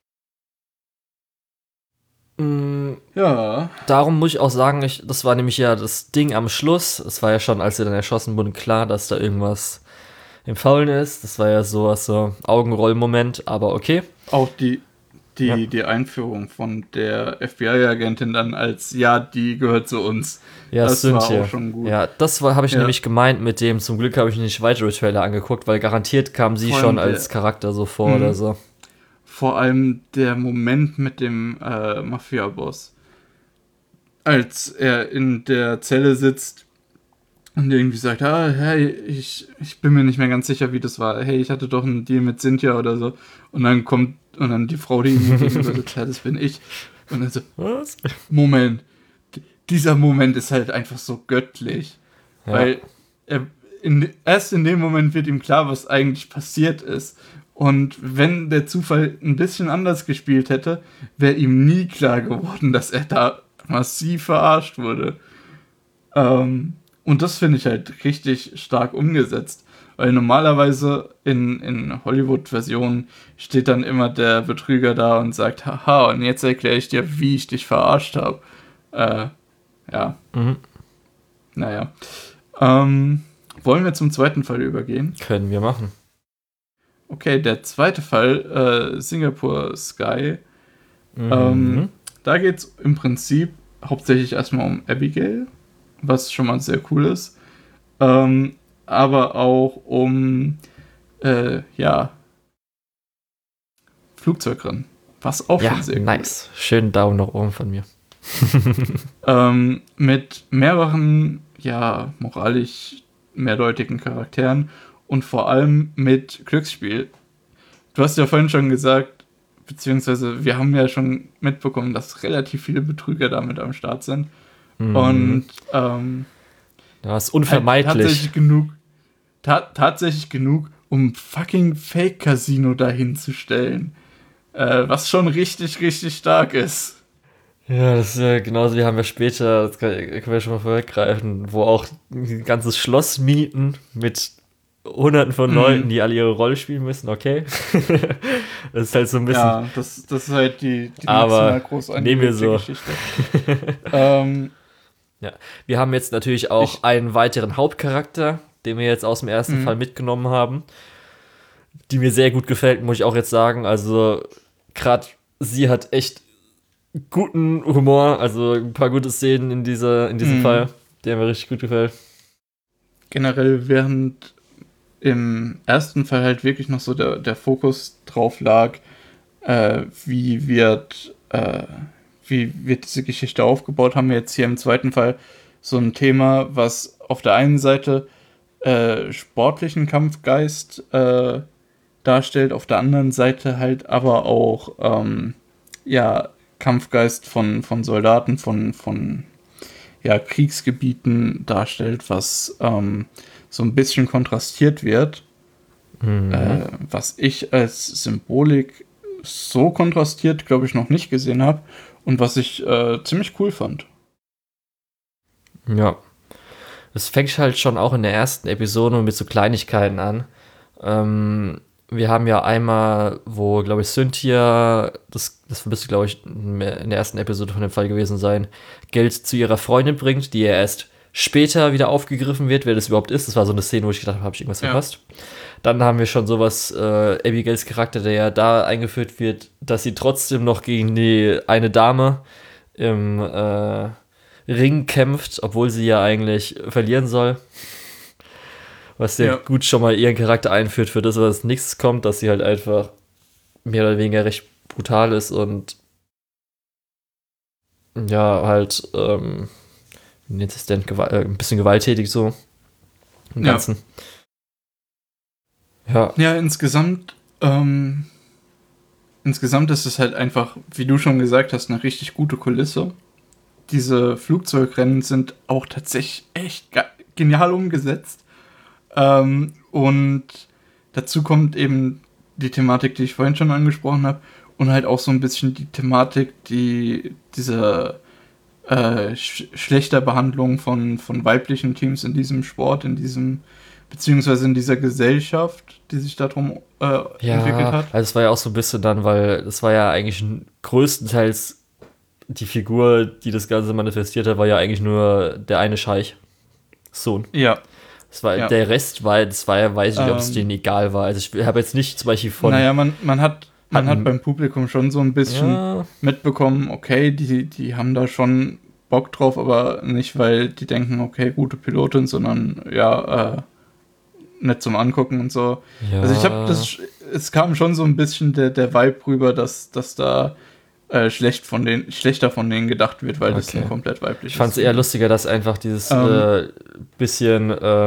Ja. Darum muss ich auch sagen, das war nämlich ja das Ding am Schluss. Es war ja schon, als sie dann erschossen wurden, klar, dass da irgendwas im Faulen ist. Das war ja so Augenrollmoment, aber okay. Auch die Einführung von der FBI-Agentin dann als, die gehört zu uns. Ja, das war auch schon gut. Ja, habe ich nämlich gemeint mit dem, zum Glück habe ich nicht weitere Trailer angeguckt, weil garantiert kam sie schon als Charakter so vor oder so. Vor allem der Moment mit dem Mafia-Boss. Als er in der Zelle sitzt und irgendwie sagt, hey, ich bin mir nicht mehr ganz sicher, wie das war. Hey, ich hatte doch einen Deal mit Cynthia oder so. Und dann die Frau, die ihm gegenüber sitzt, das bin ich. Und dann so, was? Moment. Dieser Moment ist halt einfach so göttlich. Ja. Weil erst in dem Moment wird ihm klar, was eigentlich passiert ist. Und wenn der Zufall ein bisschen anders gespielt hätte, wäre ihm nie klar geworden, dass er da massiv verarscht wurde. Und das finde ich halt richtig stark umgesetzt. Weil normalerweise in Hollywood-Versionen steht dann immer der Betrüger da und sagt, haha, und jetzt erkläre ich dir, wie ich dich verarscht habe. Ja. Naja. Wollen wir zum zweiten Fall übergehen? Können wir machen. Okay, der zweite Fall, Singapore Sky. Da geht es im Prinzip hauptsächlich erstmal um Abigail, was schon mal sehr cool ist. Aber auch um Flugzeugrennen, was auch schon sehr cool ist. Schönen Daumen nach oben von mir. Mit mehreren, moralisch mehrdeutigen Charakteren und vor allem mit Glücksspiel. Du hast ja vorhin schon gesagt, beziehungsweise wir haben ja schon mitbekommen, dass relativ viele Betrüger damit am Start sind. Und das ist unvermeidlich. Tatsächlich genug, um fucking Fake-Casino dahin zu stellen. Was schon richtig, richtig stark ist. Ja, das ist ja genauso, wir haben ja später, das können wir schon mal vorweggreifen, wo auch ein ganzes Schloss mieten mit Hunderten von Leuten, die alle ihre Rolle spielen müssen, okay. Das ist halt so ein bisschen... Ja, das ist halt die maximal groß angelegte Geschichte. Ja, wir haben jetzt natürlich auch einen weiteren Hauptcharakter, den wir jetzt aus dem ersten Fall mitgenommen haben, die mir sehr gut gefällt, muss ich auch jetzt sagen. Also gerade sie hat echt guten Humor, also ein paar gute Szenen in diesem Fall, der mir richtig gut gefällt. Generell, während im ersten Fall halt wirklich noch so der Fokus drauf lag, wie wird diese Geschichte aufgebaut, haben wir jetzt hier im zweiten Fall so ein Thema, was auf der einen Seite sportlichen Kampfgeist darstellt, auf der anderen Seite halt aber auch Kampfgeist von Soldaten, von Kriegsgebieten darstellt, was so ein bisschen kontrastiert wird, was ich als Symbolik so kontrastiert, glaube ich, noch nicht gesehen habe und was ich ziemlich cool fand. Ja. Das fängt halt schon auch in der ersten Episode mit so Kleinigkeiten an. Wir haben ja einmal, wo, glaube ich, Cynthia, das müsste, glaube ich, in der ersten Episode von dem Fall gewesen sein, Geld zu ihrer Freundin bringt, die ja erst später wieder aufgegriffen wird, wer das überhaupt ist. Das war so eine Szene, wo ich gedacht habe, habe ich irgendwas verpasst. Dann haben wir schon sowas, Abigails Charakter, der ja da eingeführt wird, dass sie trotzdem noch gegen die eine Dame im Ring kämpft, obwohl sie ja eigentlich verlieren soll. Was sehr gut schon mal ihren Charakter einführt für das, was als nächstes kommt, dass sie halt einfach mehr oder weniger recht brutal ist und ja, halt wie nennt es denn, ein bisschen gewalttätig so im Ganzen. Ja, insgesamt ist es halt einfach, wie du schon gesagt hast, eine richtig gute Kulisse. Diese Flugzeugrennen sind auch tatsächlich echt genial umgesetzt. Und dazu kommt eben die Thematik, die ich vorhin schon angesprochen habe, und halt auch so ein bisschen die Thematik, die diese schlechter Behandlung von weiblichen Teams in diesem Sport, beziehungsweise in dieser Gesellschaft, die sich darum entwickelt hat. Also es war ja auch so ein bisschen dann, weil es war ja eigentlich größtenteils die Figur, die das Ganze manifestiert hat, war ja eigentlich nur der eine Scheich. Sohn. Ja. Der Rest weiß ich nicht, ob es denen egal war. Also ich habe jetzt nicht zum Beispiel von... Naja, man hat beim Publikum schon so ein bisschen mitbekommen, okay, die haben da schon Bock drauf, aber nicht, weil die denken, okay, gute Pilotin, sondern nett zum Angucken und so. Ja. Also es kam schon so ein bisschen der Vibe rüber, dass da schlechter von denen gedacht wird, weil das ein komplett weiblich ist. Ich fand es eher lustiger, dass einfach dieses bisschen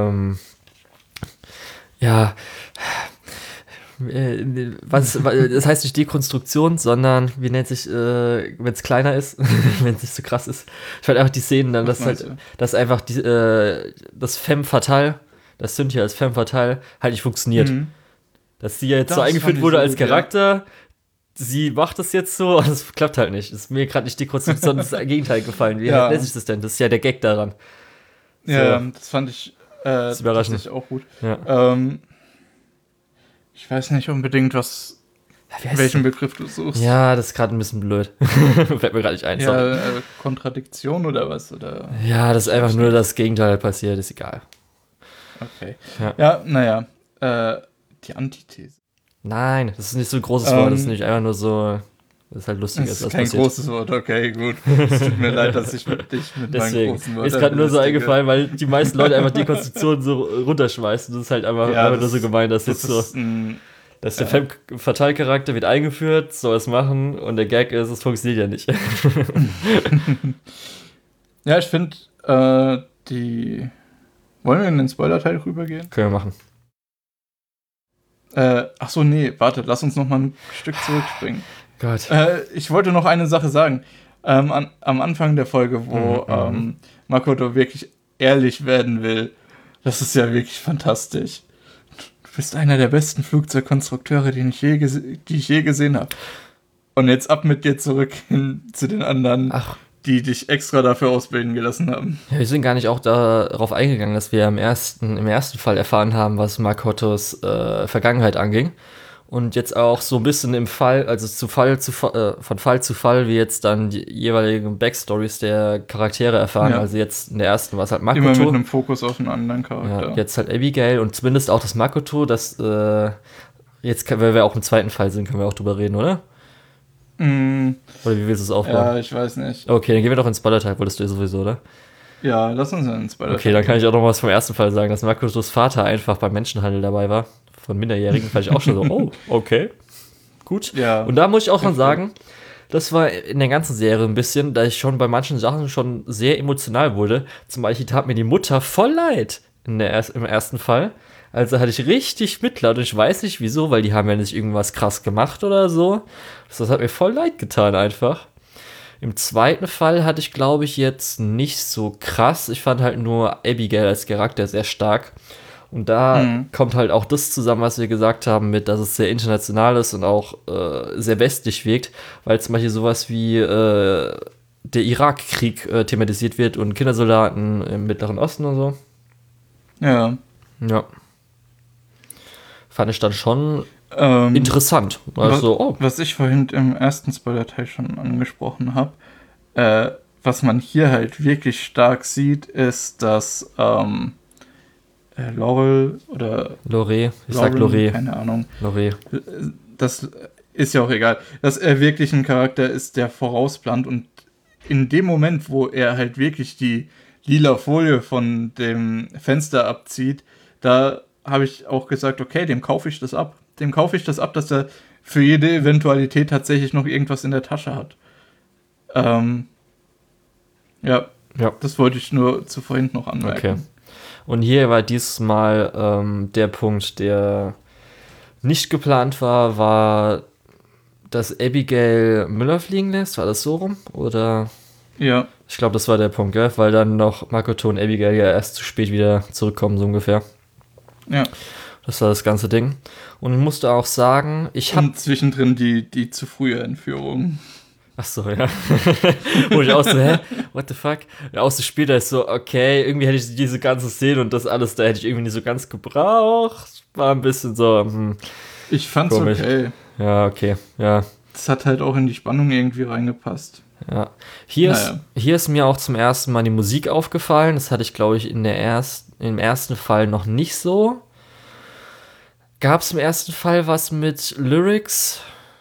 das heißt nicht Dekonstruktion, sondern wie nennt sich, wenn es kleiner ist, wenn es nicht so krass ist. Ich fand einfach die Szenen dann, dass einfach das Femme Fatale, das Cynthia als Femme Fatale halt nicht funktioniert. Mhm. Dass sie ja jetzt so eingeführt wurde als Charakter, sie macht das jetzt so und es klappt halt nicht. Das ist mir gerade nicht Dekonstruktion, das Gegenteil gefallen. Wie nennt sich das denn? Das ist ja der Gag daran. So. Ja, das fand ich das ist überraschend. Auch gut. Ja. Ich weiß nicht unbedingt, welchen Begriff du suchst. Ja, das ist gerade ein bisschen blöd. Fällt mir gerade nicht ein. Ja, Kontradiktion oder was? Oder? Ja, das ist einfach nur das Gegenteil passiert, ist egal. Okay. Ja, naja. Die Antithese. Nein, das ist nicht so ein großes Wort, das ist nicht einfach nur so, das ist halt lustig. Das ist kein großes Wort, okay, gut. Es tut mir leid, dass ich mit meinen großen Wörtern ist gerade nur so eingefallen, weil die meisten Leute einfach Dekonstruktion so runterschmeißen. Das ist halt einfach nur so gemein, dass jetzt so, dass der Femme-Fatale-Charakter wird eingeführt, soll es machen und der Gag ist, es funktioniert ja nicht. Ja, ich finde, wollen wir in den Spoiler-Teil rübergehen? Können wir machen. Achso, nee, warte, lass uns noch mal ein Stück zurückspringen. Gott. Ich wollte noch eine Sache sagen. Am Anfang der Folge, wo Makoto wirklich ehrlich werden will, das ist ja wirklich fantastisch. Du bist einer der besten Flugzeugkonstrukteure, die ich je gesehen habe. Und jetzt ab mit dir zurück hin zu den anderen, die dich extra dafür ausbilden gelassen haben. Ja, wir sind gar nicht auch darauf eingegangen, dass wir im ersten Fall erfahren haben, was Makotos Vergangenheit anging. Und jetzt auch so ein bisschen im Fall, also von Fall zu Fall, wie jetzt dann die jeweiligen Backstories der Charaktere erfahren. Ja. Also jetzt in der ersten war es halt Makoto. Immer mit einem Fokus auf einen anderen Charakter. Ja, jetzt halt Abigail und zumindest auch das Makoto, das jetzt, weil wir auch im zweiten Fall sind, können wir auch drüber reden, oder? Oder wie willst du es aufbauen? Ja, ich weiß nicht. Okay, dann gehen wir doch ins Spoiler-Teil, wolltest du ja sowieso, oder? Ja, lass uns ins Spoiler-Teil. Okay, dann kann ich auch noch was vom ersten Fall sagen, dass Makotos Vater einfach beim Menschenhandel dabei war. Von Minderjährigen, fand ich auch schon so, oh, okay, gut. Ja, und da muss ich auch schon sagen, das war in der ganzen Serie ein bisschen, da ich schon bei manchen Sachen schon sehr emotional wurde. Zum Beispiel tat mir die Mutter voll leid im ersten Fall. Also hatte ich richtig Mitleid und ich weiß nicht wieso, weil die haben ja nicht irgendwas krass gemacht oder so. Das hat mir voll leid getan einfach. Im zweiten Fall hatte ich, glaube ich, jetzt nicht so krass. Ich fand halt nur Abigail als Charakter sehr stark. Und da kommt halt auch das zusammen, was wir gesagt haben, mit, dass es sehr international ist und auch sehr westlich wirkt, weil zum Beispiel sowas wie der Irakkrieg thematisiert wird und Kindersoldaten im Mittleren Osten und so. Ja. Ja. Fand ich dann schon interessant. Also, was ich vorhin im ersten Spoiler-Teil schon angesprochen habe, was man hier halt wirklich stark sieht, ist, dass Laurel oder Loré, ich sag Loré. Keine Ahnung. Loré. Das ist ja auch egal. Dass er wirklich ein Charakter ist, der vorausplant und in dem Moment, wo er halt wirklich die lila Folie von dem Fenster abzieht, da habe ich auch gesagt, okay, dem kaufe ich das ab. Dem kaufe ich das ab, dass er für jede Eventualität tatsächlich noch irgendwas in der Tasche hat. Ja, das wollte ich nur zu vorhin noch anmerken. Okay. Und hier war diesmal der Punkt, der nicht geplant war, dass Abigail Müller fliegen lässt. War das so rum? Oder? Ja. Ich glaube, das war der Punkt, gell? Weil dann noch Makoto und Abigail ja erst zu spät wieder zurückkommen, so ungefähr. Ja. Das war das ganze Ding. Und ich musste auch sagen, Und zwischendrin die zu frühe Entführung. Ach so, ja. Wo ich auch so, what the fuck? Ja, auch so später ist so, okay, irgendwie hätte ich diese ganze Szene und das alles, da hätte ich irgendwie nicht so ganz gebraucht. War ein bisschen so, Ich fand's komisch. Okay. Ja, okay, ja. Das hat halt auch in die Spannung irgendwie reingepasst. Ja. Hier ist mir auch zum ersten Mal die Musik aufgefallen. Das hatte ich, glaube ich, im ersten Fall noch nicht so. Gab es im ersten Fall was mit Lyrics?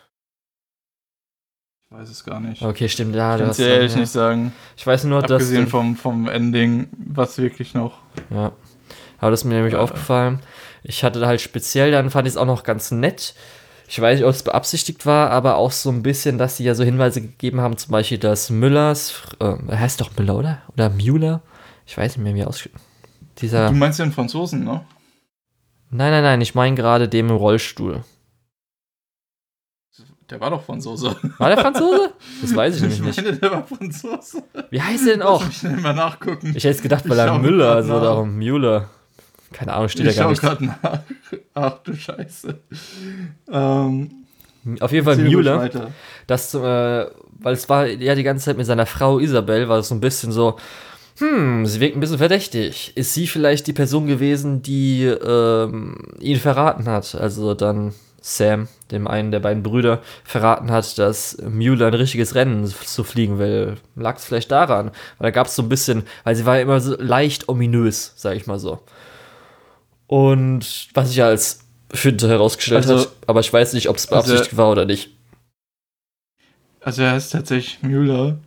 Ich weiß es gar nicht. Okay, stimmt. Ja, ich kann es dir ehrlich nicht sagen. Ich weiß nur, dass... Abgesehen vom Ending, was wirklich noch... Ja, aber das ist mir nämlich aufgefallen. Ich hatte halt speziell, dann fand ich es auch noch ganz nett. Ich weiß nicht, ob es beabsichtigt war, aber auch so ein bisschen, dass sie ja so Hinweise gegeben haben, zum Beispiel, dass Müllers... er heißt doch Müller, oder? Oder Müller? Ich weiß nicht mehr, wie er aussieht. Du meinst den Franzosen, ne? Nein, ich meine gerade dem im Rollstuhl. Der war doch Franzose. War der Franzose? Das weiß ich nämlich nicht. Ich meine, der war Franzose. Wie heißt der denn auch? Lass mich schnell mal nachgucken. Ich hätte jetzt gedacht, weil er Müller, also darum Müller. Keine Ahnung, steht da gar nicht. Ich schau gerade nach. Ach du Scheiße. Auf jeden Fall Müller. Weil es war ja die ganze Zeit mit seiner Frau Isabel, war es so ein bisschen so, sie wirkt ein bisschen verdächtig. Ist sie vielleicht die Person gewesen, die ihn verraten hat? Also dann Sam, dem einen der beiden Brüder, verraten hat, dass Müller ein richtiges Rennen zu fliegen will. Lag es vielleicht daran? Weil da gab es so ein bisschen, weil sie war ja immer so leicht ominös, sag ich mal so. Und was sich ja als Finte herausgestellt hat, aber ich weiß nicht, ob es beabsichtigt war oder nicht. Also er heißt tatsächlich Müller,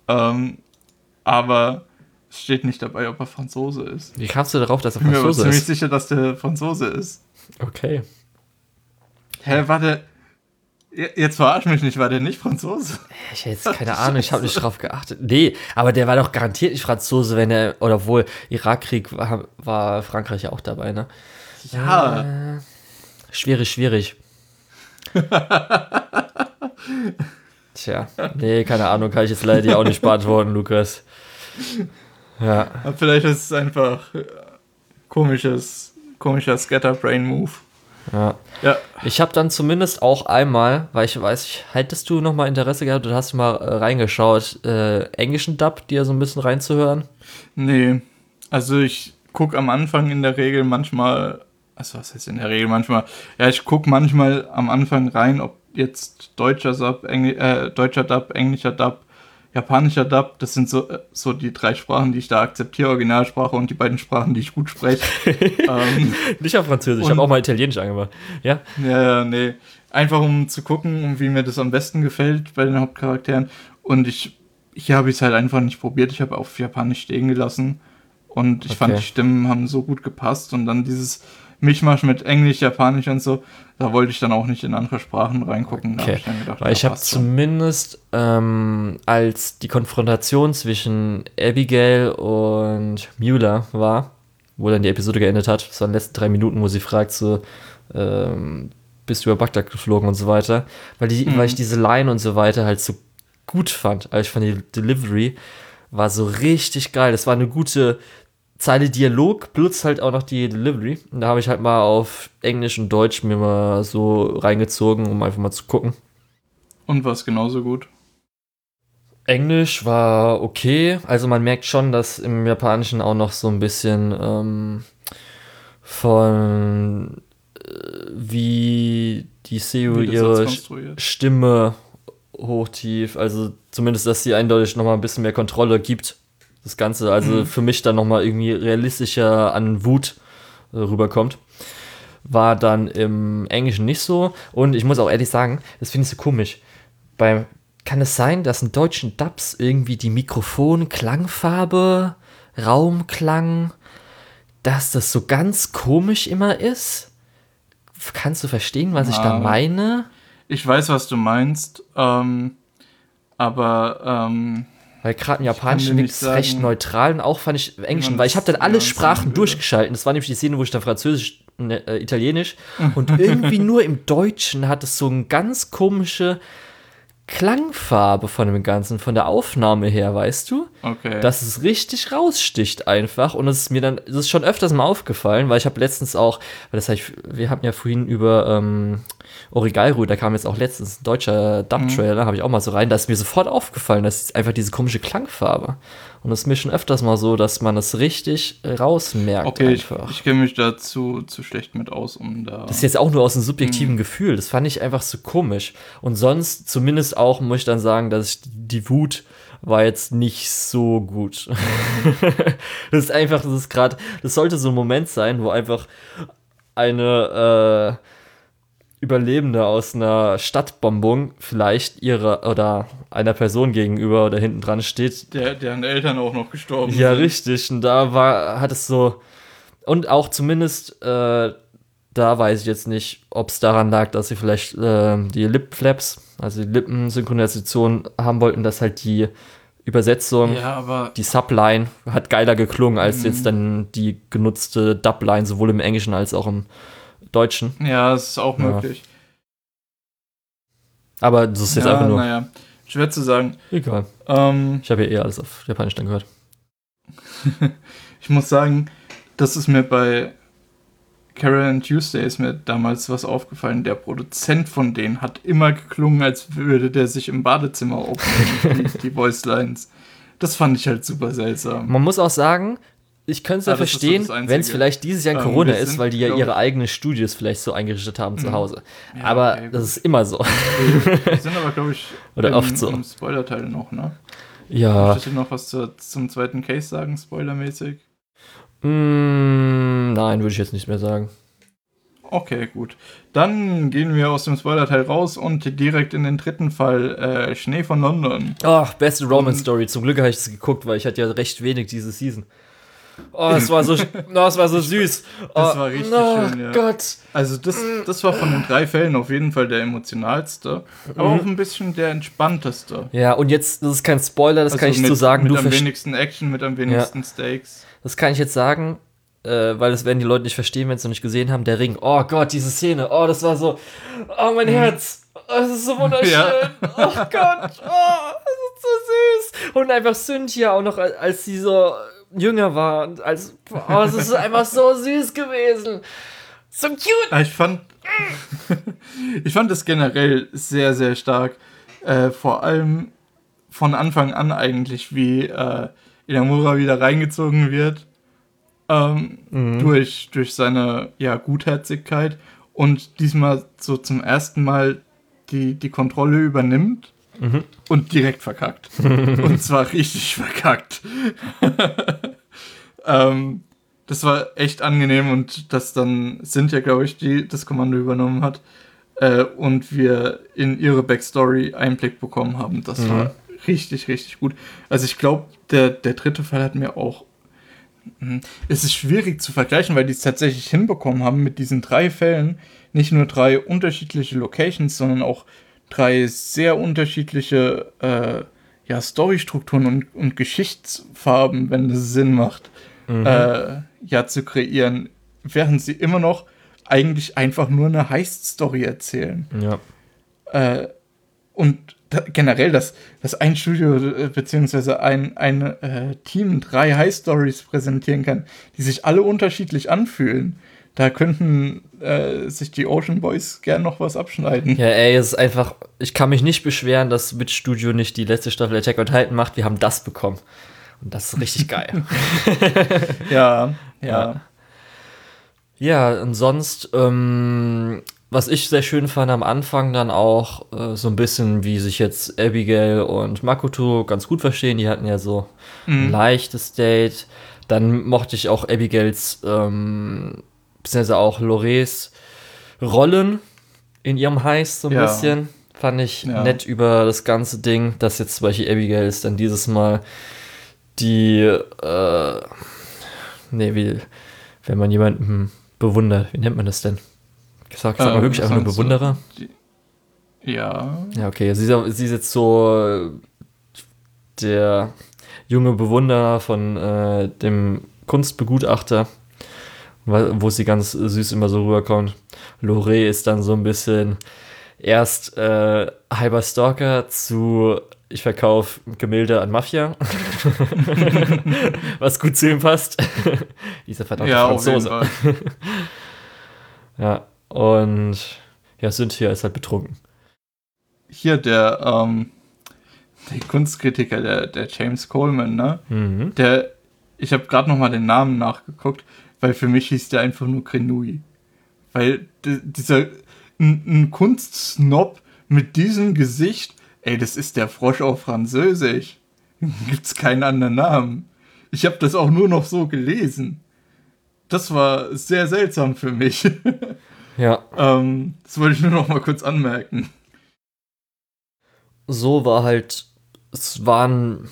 aber es steht nicht dabei, ob er Franzose ist. Wie kamst du darauf, dass er Franzose ist? Ich bin mir ziemlich sicher, dass der Franzose ist. Okay. Warte. Jetzt verarsch mich nicht, war der nicht Franzose? Ich hätte jetzt keine Ahnung, ich habe nicht drauf geachtet. Nee, aber der war doch garantiert nicht Franzose, wenn er, oder wohl, Irakkrieg war Frankreich ja auch dabei, ne? Ja. Schwierig. Tja, nee, keine Ahnung, kann ich jetzt leider dir auch nicht beantworten, Lukas. Ja. Aber vielleicht ist es einfach komischer Scatterbrain-Move. Ja. Ich habe dann zumindest auch einmal, weil ich weiß, hättest du noch mal Interesse gehabt oder hast du mal reingeschaut, englischen Dub, dir so ein bisschen reinzuhören? Nee, also ich gucke am Anfang in der Regel manchmal, also was heißt in der Regel manchmal, ja, ich gucke manchmal am Anfang rein, ob jetzt deutscher Dub, englischer Dub, japanischer Dub, das sind so die 3 Sprachen, die ich da akzeptiere, Originalsprache und die beiden Sprachen, die ich gut spreche. Nicht auf Französisch, ich habe auch mal Italienisch angemacht. Ja? Ja, nee. Einfach um zu gucken, wie mir das am besten gefällt bei den Hauptcharakteren. Und hier habe ich es halt einfach nicht probiert. Ich habe auf Japanisch stehen gelassen. Und ich fand, die Stimmen haben so gut gepasst. Und dann dieses Mischmasch mit Englisch, Japanisch und so, da wollte ich dann auch nicht in andere Sprachen reingucken. Okay. Da hab ich dann gedacht, weil ich habe zumindest als die Konfrontation zwischen Abigail und Müller war, wo dann die Episode geendet hat, das waren die letzten 3 Minuten, wo sie fragt so, bist du über Bagdad geflogen und so weiter, weil ich diese Line und so weiter halt so gut fand. Also ich fand die Delivery war so richtig geil. Das war eine gute Zeile Dialog plus halt auch noch die Delivery. Und da habe ich halt mal auf Englisch und Deutsch mir mal so reingezogen, um einfach mal zu gucken. Und war es genauso gut? Englisch war okay. Also man merkt schon, dass im Japanischen auch noch so ein bisschen von wie die Seo Wie der ihre Satz konstruiert. Stimme hochtief, also zumindest, dass sie eindeutig nochmal ein bisschen mehr Kontrolle gibt, das Ganze, also für mich dann nochmal irgendwie realistischer an Wut rüberkommt. War dann im Englischen nicht so und ich muss auch ehrlich sagen, das finde ich so komisch. Kann es sein, dass in deutschen Dubs irgendwie die Mikrofon-Klangfarbe, Raumklang, dass das so ganz komisch immer ist? Kannst du verstehen, was ich da meine? Ich weiß, was du meinst, aber weil gerade im Japanischen liegt es recht neutral und auch fand ich im Englischen, weil ich habe dann alle Sprachen durchgeschalten. Das war nämlich die Szene, wo ich dann Französisch, Italienisch und irgendwie nur im Deutschen hat es so eine ganz komische Klangfarbe von dem Ganzen, von der Aufnahme her, weißt du? Okay. Dass es richtig raussticht einfach und das ist schon öfters mal aufgefallen, weil ich habe letztens auch, wir hatten ja vorhin über Origairu, da kam jetzt auch letztens ein deutscher Dub-Trailer, habe ich auch mal so rein, da ist mir sofort aufgefallen, dass es einfach diese komische Klangfarbe und das ist mir schon öfters mal so, dass man es richtig rausmerkt. Okay, einfach. ich kenne mich dazu zu schlecht mit aus, um da... Das ist jetzt auch nur aus einem subjektiven Gefühl, das fand ich einfach so komisch und sonst zumindest auch, muss ich dann sagen, dass die Wut war jetzt nicht so gut. Das sollte so ein Moment sein, wo einfach eine Überlebende aus einer Stadtbombung vielleicht oder einer Person gegenüber oder hinten dran steht. Deren Eltern auch noch gestorben sind. Ja, richtig. Und hat es so, und auch zumindest, da weiß ich jetzt nicht, ob es daran lag, dass sie vielleicht die Lip-Flaps, also die Lippensynchronisation haben wollten, dass halt die Übersetzung, die Subline hat geiler geklungen als jetzt dann die genutzte Dubline, sowohl im Englischen als auch im Deutschen. Ja, das ist auch möglich. Aber das ist jetzt einfach nur... Naja, schwer zu sagen. Egal. Ich habe ja eher alles auf Japanisch dann gehört. Ich muss sagen, das ist mir bei Carol and Tuesday ist mir damals was aufgefallen. Der Produzent von denen hat immer geklungen, als würde der sich im Badezimmer aufnehmen, die Voice Lines. Das fand ich halt super seltsam. Man muss auch sagen, ich könnte es ja verstehen, wenn es vielleicht dieses Jahr Corona ist, weil die ja ihre eigenen Studios vielleicht so eingerichtet haben zu Hause. Ja, aber okay, das ist immer so. Die sind aber, glaube ich, oft so. Im Spoiler-Teil noch, ne? Ja. Möchtest du noch was zum zweiten Case sagen, spoilermäßig? Nein, würde ich jetzt nicht mehr sagen. Okay, gut. Dann gehen wir aus dem Spoiler-Teil raus und direkt in den dritten Fall, Schnee von London. Oh, beste Romance-Story. Zum Glück habe ich es geguckt, weil ich hatte ja recht wenig diese Season. Oh, es war so süß. Das war richtig schön, ja. Gott. Also das war von den 3 Fällen auf jeden Fall der emotionalste, aber auch ein bisschen der entspannteste. Ja, und jetzt, das ist kein Spoiler, das kann ich so sagen. Mit am wenigsten Action, mit am wenigsten Stakes. Das kann ich jetzt sagen, weil das werden die Leute nicht verstehen, wenn sie es noch nicht gesehen haben. Der Ring, oh Gott, diese Szene, oh, das war so, oh, mein Herz, oh, das ist so wunderschön, oh Gott, oh, das ist so süß. Und einfach Cynthia auch noch, als sie so jünger war, es ist einfach so süß gewesen. So cute. Ich fand es generell sehr, sehr stark. Vor allem von Anfang an eigentlich, wie Inamura wieder reingezogen wird. Durch seine Gutherzigkeit und diesmal so zum ersten Mal die Kontrolle übernimmt und direkt verkackt. Und zwar richtig verkackt. Das war echt angenehm und dass dann Cynthia, glaube ich, die das Kommando übernommen hat und wir in ihre Backstory Einblick bekommen haben. Das war richtig, richtig gut. Also ich glaube, der dritte Fall hat mir auch... Es ist schwierig zu vergleichen, weil die es tatsächlich hinbekommen haben mit diesen 3 Fällen. Nicht nur 3 unterschiedliche Locations, sondern auch 3 sehr unterschiedliche Storystrukturen und Geschichtsfarben, wenn das Sinn macht, zu kreieren. Während sie immer noch eigentlich einfach nur eine Heist-Story erzählen. Ja. Und generell, dass ein Studio beziehungsweise ein Team 3 High Stories präsentieren kann, die sich alle unterschiedlich anfühlen. Da könnten sich die Ocean Boys gern noch was abschneiden. Ja, ey, es ist einfach, ich kann mich nicht beschweren, dass Witch Studio nicht die letzte Staffel Attack on Titan macht. Wir haben das bekommen. Und das ist richtig geil. Ja. Ja, und sonst, was ich sehr schön fand am Anfang dann auch, so ein bisschen, wie sich jetzt Abigail und Makoto ganz gut verstehen. Die hatten ja so ein leichtes Date. Dann mochte ich auch Abigails, beziehungsweise auch Lores Rollen in ihrem Heist so ein bisschen. Fand ich nett über das ganze Ding, dass jetzt zum Beispiel Abigail ist dann dieses Mal die, wenn man jemanden bewundert, wie nennt man das denn? Sag mal wirklich einfach nur Bewunderer? Ja, okay, sie ist jetzt so der junge Bewunderer von dem Kunstbegutachter, wo sie ganz süß immer so rüberkommt. Lore ist dann so ein bisschen erst halber Stalker zu ich verkaufe Gemälde an Mafia. Was gut zu ihm passt. Dieser verdammte Franzose. Ja, und Cynthia ist halt betrunken. Hier der Kunstkritiker, der James Coleman, ne? Ich habe gerade noch mal den Namen nachgeguckt, weil für mich hieß der einfach nur Grenouille. Weil dieser ein Kunstsnob mit diesem Gesicht, ey, das ist der Frosch auf Französisch. Gibt's keinen anderen Namen. Ich habe das auch nur noch so gelesen. Das war sehr seltsam für mich. Ja. Das wollte ich nur noch mal kurz anmerken. So war halt, es waren,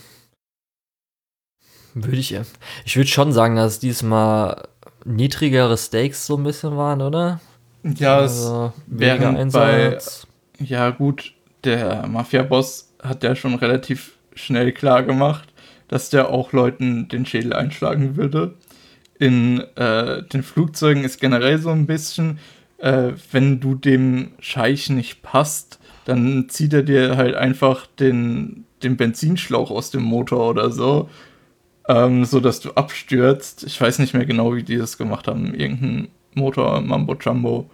ich würde schon sagen, dass es diesmal niedrigere Stakes so ein bisschen waren, oder? Ja, also, während ja gut, der Mafia-Boss hat ja schon relativ schnell klar gemacht, dass der auch Leuten den Schädel einschlagen würde. In den Flugzeugen ist generell so ein bisschen, wenn du dem Scheich nicht passt, dann zieht er dir halt einfach den Benzinschlauch aus dem Motor oder so, sodass du abstürzt. Ich weiß nicht mehr genau, wie die das gemacht haben. Irgendein Motor, Mambo Jumbo.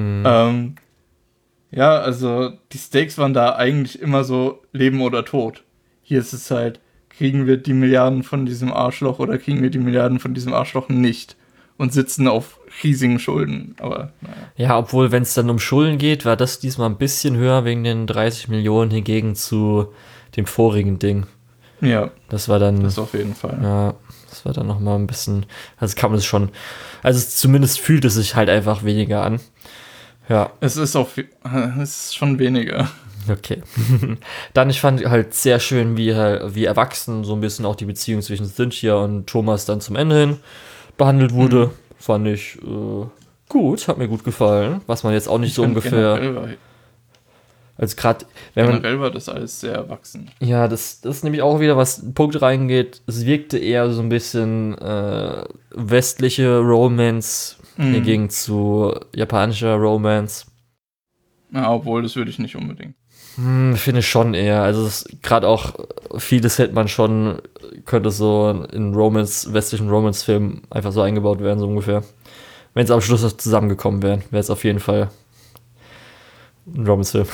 Ja, also die Stakes waren da eigentlich immer so Leben oder Tod. Hier ist es halt, kriegen wir die Milliarden von diesem Arschloch oder kriegen wir die Milliarden von diesem Arschloch nicht und sitzen auf riesigen Schulden. Aber naja. Ja, obwohl, wenn es dann um Schulden geht, war das diesmal ein bisschen höher wegen den 30 Millionen hingegen zu dem vorigen Ding. Ja, das war dann. Das auf jeden Fall. Ja, das war dann nochmal ein bisschen. Also kann man es schon. Also zumindest fühlt es sich halt einfach weniger an. Ja. Es ist schon weniger. Okay. Dann, ich fand halt sehr schön, wie erwachsen so ein bisschen auch die Beziehung zwischen Cynthia und Thomas dann zum Ende hin behandelt wurde. Fand ich gut, hat mir gut gefallen. Was man jetzt auch nicht so ungefähr. Also gerade, generell war das alles sehr erwachsen. Ja, das ist nämlich auch wieder, was ein Punkt reingeht. Es wirkte eher so ein bisschen westliche Romance hingegen zu japanischer Romance. Ja, obwohl, das würde ich nicht unbedingt. Finde ich schon eher. Also gerade auch vieles könnte so in westlichen Romance-Filmen einfach so eingebaut werden, so ungefähr. Wenn es am Schluss noch zusammengekommen wären, wäre es auf jeden Fall ein Romance-Film.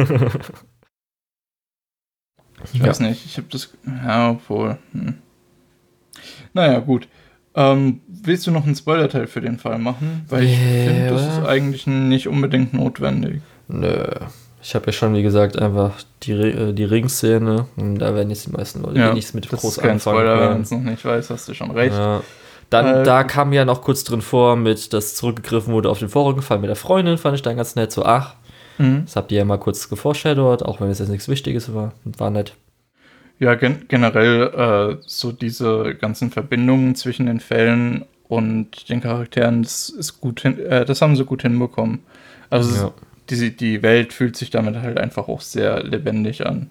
Ich weiß nicht, ich habe das. Ja, obwohl. Naja, gut. Willst du noch einen Spoiler-Teil für den Fall machen? Weil ich finde, das ist eigentlich nicht unbedingt notwendig. Nö. Ich habe ja schon, wie gesagt, einfach die Ringszene und da werden jetzt die meisten Leute nichts mit groß anfangen. Das ist kein Spoiler, wenn man es noch nicht weiß, hast du schon recht. Ja. Dann, da kam ja noch kurz drin vor, dass zurückgegriffen wurde auf den vorigen Fall mit der Freundin, fand ich dann ganz nett. So, das habt ihr ja mal kurz geforeshadowed, auch wenn es jetzt nichts Wichtiges war nett. Ja, generell so diese ganzen Verbindungen zwischen den Fällen und den Charakteren, das ist gut das haben sie gut hinbekommen. Also die Welt fühlt sich damit halt einfach auch sehr lebendig an.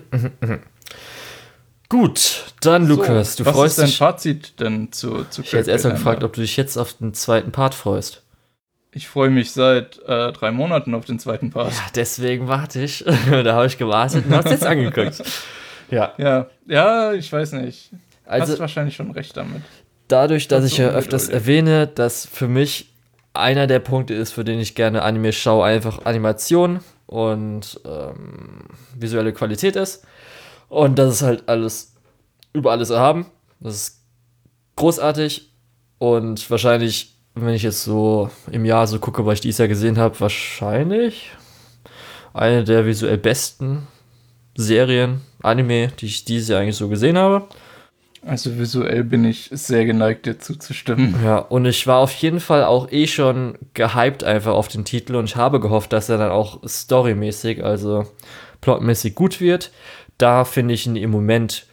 Gut, dann Lukas, du freust dich. Was ist dein Fazit denn zu Ich hätte jetzt erstmal gefragt, ob du dich jetzt auf den zweiten Part freust. Ich freue mich seit 3 Monaten auf den zweiten Part. Ja, deswegen warte ich. Da habe ich gewartet und hab's jetzt angeguckt. Ja. Ja, ich weiß nicht. Also, Hast wahrscheinlich schon recht damit. dadurch, dass ich ja Trotzdem öfters ungeduldig. erwähne, dass für mich einer der Punkte ist, für den ich gerne Anime schaue, einfach Animation und visuelle Qualität ist. Und das ist halt alles über alles erhaben. Das ist großartig. Und wahrscheinlich, wenn ich jetzt so im Jahr so gucke, was ich dieses Jahr gesehen habe, wahrscheinlich eine der visuell besten Serien, Anime, die ich dieses Jahr eigentlich so gesehen habe. Also visuell bin ich sehr geneigt, dir zuzustimmen. Ja, und ich war auf jeden Fall auch schon gehypt einfach auf den Titel und ich habe gehofft, dass er dann auch storymäßig, also plotmäßig gut wird. Da finde ich ihn im Moment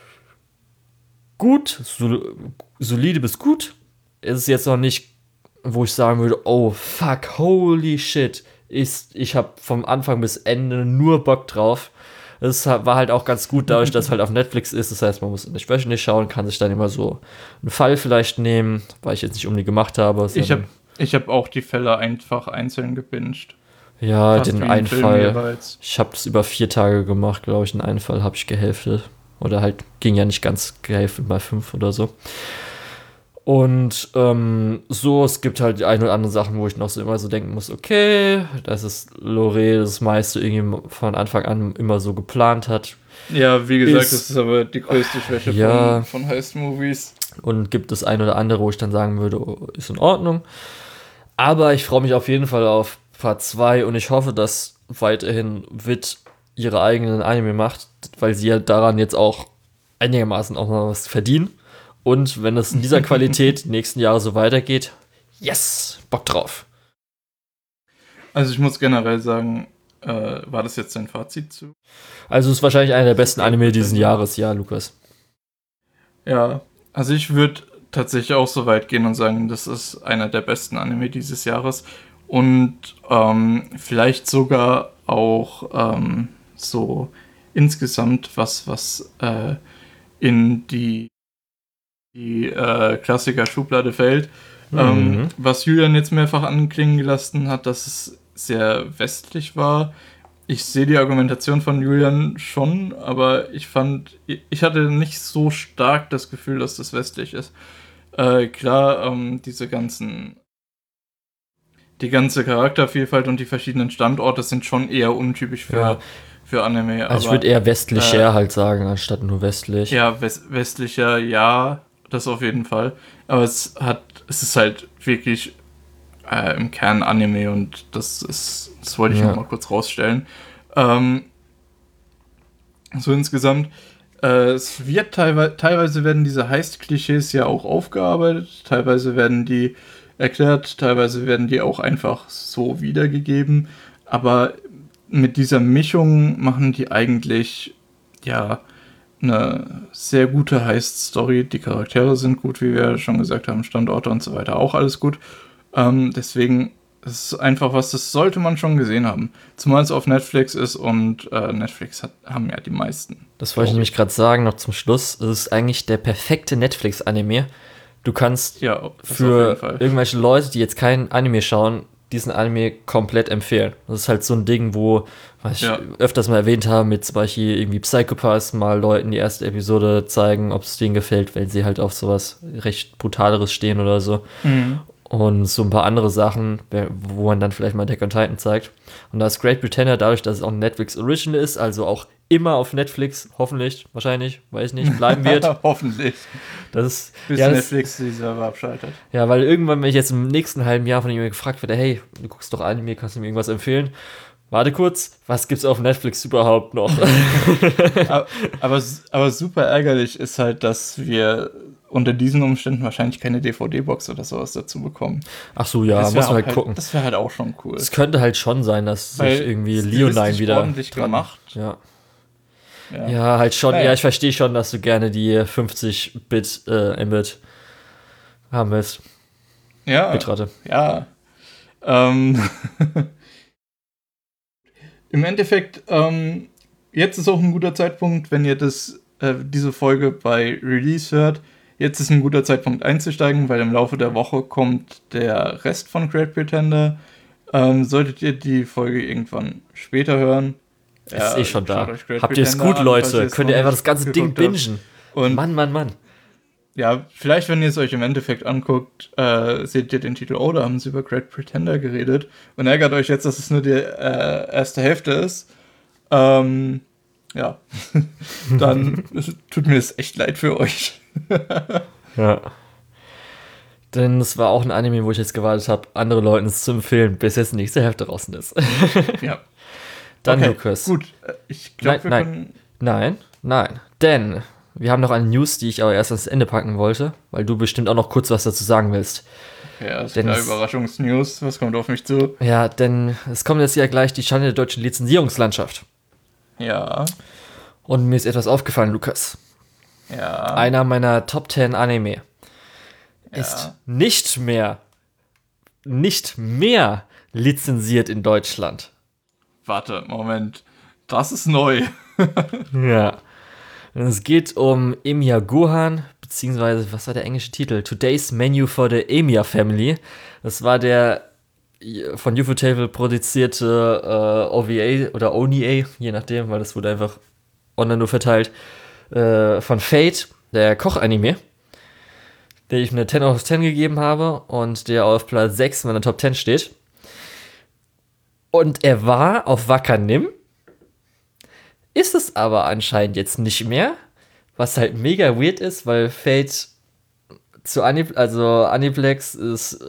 gut, solide bis gut. Es ist jetzt noch nicht, wo ich sagen würde, oh fuck, holy shit. Ich habe vom Anfang bis Ende nur Bock drauf. Es war halt auch ganz gut dadurch, dass es halt auf Netflix ist. Das heißt, man muss nicht wöchentlich schauen, kann sich dann immer so einen Fall vielleicht nehmen, weil ich jetzt nicht unbedingt gemacht habe. Ich hab auch die Fälle einfach einzeln gebinged. Ja, Fast den wie ein einen Film Fall. jeweils. Ich habe das über 4 Tage gemacht, glaube ich. Den einen Fall habe ich gehälftet. Oder halt ging ja nicht ganz gehälftet, mal 5 oder so. Und so, es gibt halt die ein oder andere Sachen, wo ich noch so immer so denken muss, okay, das ist Lore, das meiste irgendwie von Anfang an immer so geplant hat. Ja, wie gesagt, Ist- das ist aber die größte Schwäche Ja. von Heist-Movies. Und gibt es ein oder andere, wo ich dann sagen würde, oh, ist in Ordnung. Aber ich freue mich auf jeden Fall auf Part 2 und ich hoffe, dass weiterhin Wit ihre eigenen Anime macht, weil sie ja daran jetzt auch einigermaßen auch mal was verdienen. Und wenn es in dieser Qualität die nächsten Jahre so weitergeht, yes, Bock drauf. Also ich muss generell sagen, war das jetzt dein Fazit zu? Also es ist wahrscheinlich einer der besten Okay, Anime gut, diesen dann- Jahres, ja, Lukas. Ja, also ich würde tatsächlich auch so weit gehen und sagen, das ist einer der besten Anime dieses Jahres. Und vielleicht sogar auch so insgesamt was in die Klassiker-Schublade fällt. Was Julian jetzt mehrfach anklingen gelassen hat, dass es sehr westlich war. Ich sehe die Argumentation von Julian schon, aber ich ich hatte nicht so stark das Gefühl, dass das westlich ist. Klar, die ganze Charaktervielfalt und die verschiedenen Standorte sind schon eher untypisch Ja. für Anime. Also ich aber würde eher westlicher halt sagen, anstatt nur westlich. ja, westlicher, ja, das auf jeden Fall. Aber es ist halt wirklich im Kern Anime und das wollte ich Ja. noch mal kurz rausstellen. So insgesamt, es wird teilweise werden diese Heist-Klischees ja auch aufgearbeitet, teilweise werden die erklärt, teilweise werden die auch einfach so wiedergegeben, aber mit dieser Mischung machen die eigentlich, ja, eine sehr gute Heist-Story. Die Charaktere sind gut, wie wir schon gesagt haben, Standorte und so weiter, auch alles gut. Deswegen ist es einfach was, das sollte man schon gesehen haben. Zumal es auf Netflix ist und Netflix haben ja die meisten. Das wollte ich nämlich gerade sagen, noch zum Schluss. Es ist eigentlich der perfekte Netflix-Anime. Du kannst Ja, das auf jeden für Fall. irgendwelche Leute, die jetzt keinen Anime schauen, diesen Anime komplett empfehlen. Das ist halt so ein Ding, wo, was ich Ja. öfters mal erwähnt habe, mit zum Beispiel irgendwie Psychopaths mal Leuten die erste Episode zeigen, ob es denen gefällt, weil sie halt auf sowas recht Brutaleres stehen oder so. Und so ein paar andere Sachen, wo man dann vielleicht mal Attack on Titan zeigt. Und da ist Great Britannia, dadurch, dass es auch ein Netflix Original ist, also auch immer auf Netflix, hoffentlich, wahrscheinlich, weiß nicht, bleiben wird. Hoffentlich. Das ist, Bis ja, das, Netflix die Server abschaltet. ja, weil irgendwann, wenn ich jetzt im nächsten halben Jahr von jemandem gefragt werde, hey, du guckst doch Anime, kannst du mir irgendwas empfehlen? Warte kurz, was gibt's auf Netflix überhaupt noch? Aber super ärgerlich ist halt, dass wir unter diesen Umständen wahrscheinlich keine DVD-Box oder sowas dazu bekommen. Ach so, ja, Das muss wär man auch halt gucken. Das wäre halt auch schon cool. Es könnte halt schon sein, dass Weil sich irgendwie stilistisch Leonine wieder ordentlich gemacht. Ja. Ja. Ja, halt schon. Naja. Ja, ich verstehe schon, dass du gerne die 50-Bit Mbit haben willst. Ja. Bitrate. Ja. Im Endeffekt, jetzt ist auch ein guter Zeitpunkt, wenn ihr diese Folge bei Release hört. jetzt ist ein guter Zeitpunkt einzusteigen, weil im Laufe der Woche kommt der Rest von Great Pretender. Solltet ihr die Folge irgendwann später hören, ist eh schon da. Habt ihr es Pretender gut, Leute? Könnt ihr einfach das ganze Ding bingen. Und Mann. ja, vielleicht, wenn ihr es euch im Endeffekt anguckt, seht ihr den Titel, oh, da haben sie über Great Pretender geredet und ärgert euch jetzt, dass es nur die erste Hälfte ist. Ja, dann tut mir es echt leid für euch. Ja. Denn es war auch ein Anime, wo ich jetzt gewartet habe, andere Leuten es zu empfehlen, bis jetzt die nächste Hälfte draußen ist. Ja. Dann, okay, Lukas. Gut, ich glaube, wir können... Nein. Denn wir haben noch eine News, die ich aber erst ans Ende packen wollte, weil du bestimmt auch noch kurz was dazu sagen willst. Ja, das ist eine Überraschungsnews. Was kommt auf mich zu? Ja, denn es kommt jetzt ja gleich die Schande der deutschen Lizenzierungslandschaft. Ja. Und mir ist etwas aufgefallen, Lukas. Ja. Einer meiner Top 10 Anime ist nicht mehr lizenziert in Deutschland. Warte, Moment. Das ist neu. Ja. Und es geht um Emiya Gohan, beziehungsweise, was war der englische Titel? Today's Menu for the Emiya Family. Das war der von Ufotable produzierte OVA oder ONIA, je nachdem, weil das wurde einfach online nur verteilt, von Fate, der Koch-Anime, der ich eine 10 aus 10 gegeben habe und der auf Platz 6 in meiner Top 10 steht. Und er war auf Wakanim, ist es aber anscheinend jetzt nicht mehr, was halt mega weird ist, weil Fate zu Aniplex ist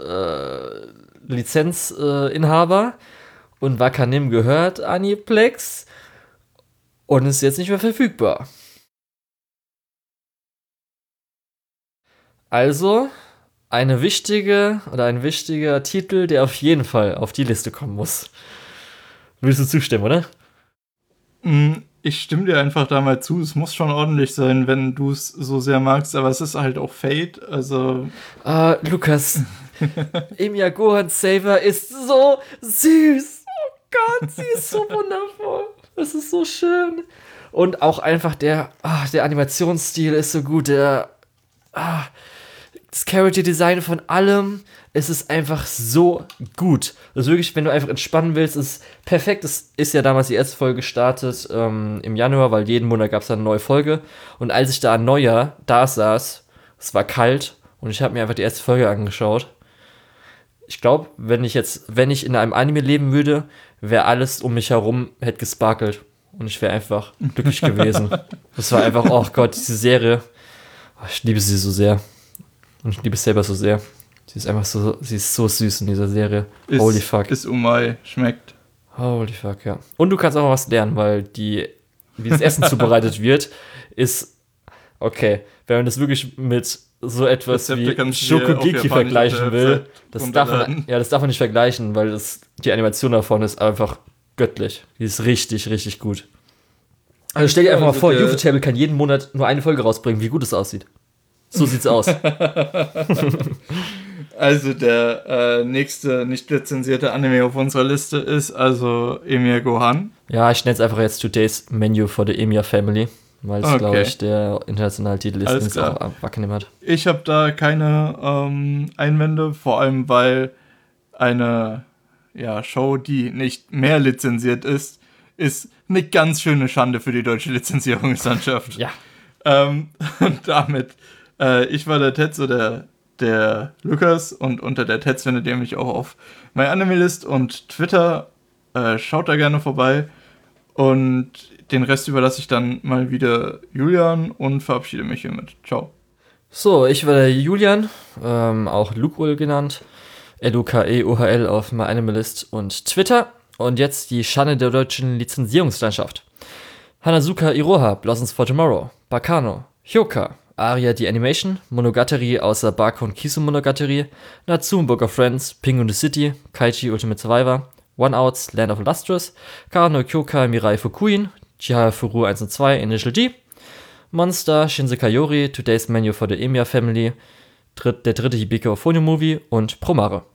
Lizenzinhaber und Wakanim gehört Aniplex und ist jetzt nicht mehr verfügbar. Also ein wichtiger Titel, der auf jeden Fall auf die Liste kommen muss. Willst du zustimmen, oder? Ich stimme dir einfach da mal zu. Es muss schon ordentlich sein, wenn du es so sehr magst, aber es ist halt auch Fate, also... Lukas, Emiya Gohan Saver ist so süß. Oh Gott, sie ist so wundervoll. Es ist so schön. Und auch einfach der Animationsstil ist so gut, das Character Design von allem, es ist einfach so gut. Also wirklich, wenn du einfach entspannen willst, ist perfekt. Es ist ja damals die erste Folge gestartet im Januar, weil jeden Monat gab es dann eine neue Folge. Und als ich da an Neujahr da saß, es war kalt und ich habe mir einfach die erste Folge angeschaut. Ich glaube, wenn ich in einem Anime leben würde, wäre alles um mich herum, hätte gesparkelt. Und ich wäre einfach glücklich gewesen. Das war einfach, oh Gott, diese Serie. Ich liebe sie so sehr. Und ich liebe Saber so sehr. Sie ist so süß in dieser Serie. Holy fuck. Ist Umai, schmeckt. Holy fuck, ja. Und du kannst auch was lernen, weil wie das Essen zubereitet wird, ist, okay, wenn man das wirklich mit so etwas wie Shokugeki vergleichen will, das darf man nicht vergleichen, weil die Animation davon ist einfach göttlich. Die ist richtig, richtig gut. Also stell dir einfach mal vor, Ufotable kann jeden Monat nur eine Folge rausbringen, wie gut es aussieht. So sieht's aus. Also der nächste nicht lizenzierte Anime auf unserer Liste ist also Emiya Gohan. Ja, ich nenne es einfach jetzt Today's Menu for the Emiya Family, weil es, glaube ich, der internationale Titel ist, den es auch Wakanim hat. Ich habe da keine Einwände, vor allem weil eine Show, die nicht mehr lizenziert ist eine ganz schöne Schande für die deutsche Lizenzierungslandschaft. Ja. Und damit, ich war der Tetsu, der Lukas, und unter der Tetz findet ihr mich auch auf MyAnimeList und Twitter. Schaut da gerne vorbei. Und den Rest überlasse ich dann mal wieder Julian und verabschiede mich hiermit. Ciao. So, ich war der Julian, auch Lukeul genannt. LUKEUHL auf MyAnimeList und Twitter. Und jetzt die Schande der deutschen Lizenzierungslandschaft. Hanazuka Iroha, Blossoms for Tomorrow, Bakano, Hyoka, Aria the Animation, Monogatari außer Bako und Kisu Monogatari, Natsume Book of Friends, Ping and the City, Kaichi Ultimate Survivor, One Outs, Land of Lustrous, Kano Kyoka Mirai Fukuin, Chihaya Furu 1 und 2, Initial D, Monster, Shinsekai Yori, Today's Menu for the Emiya Family, der dritte Hibike Ophonia Movie und Promare.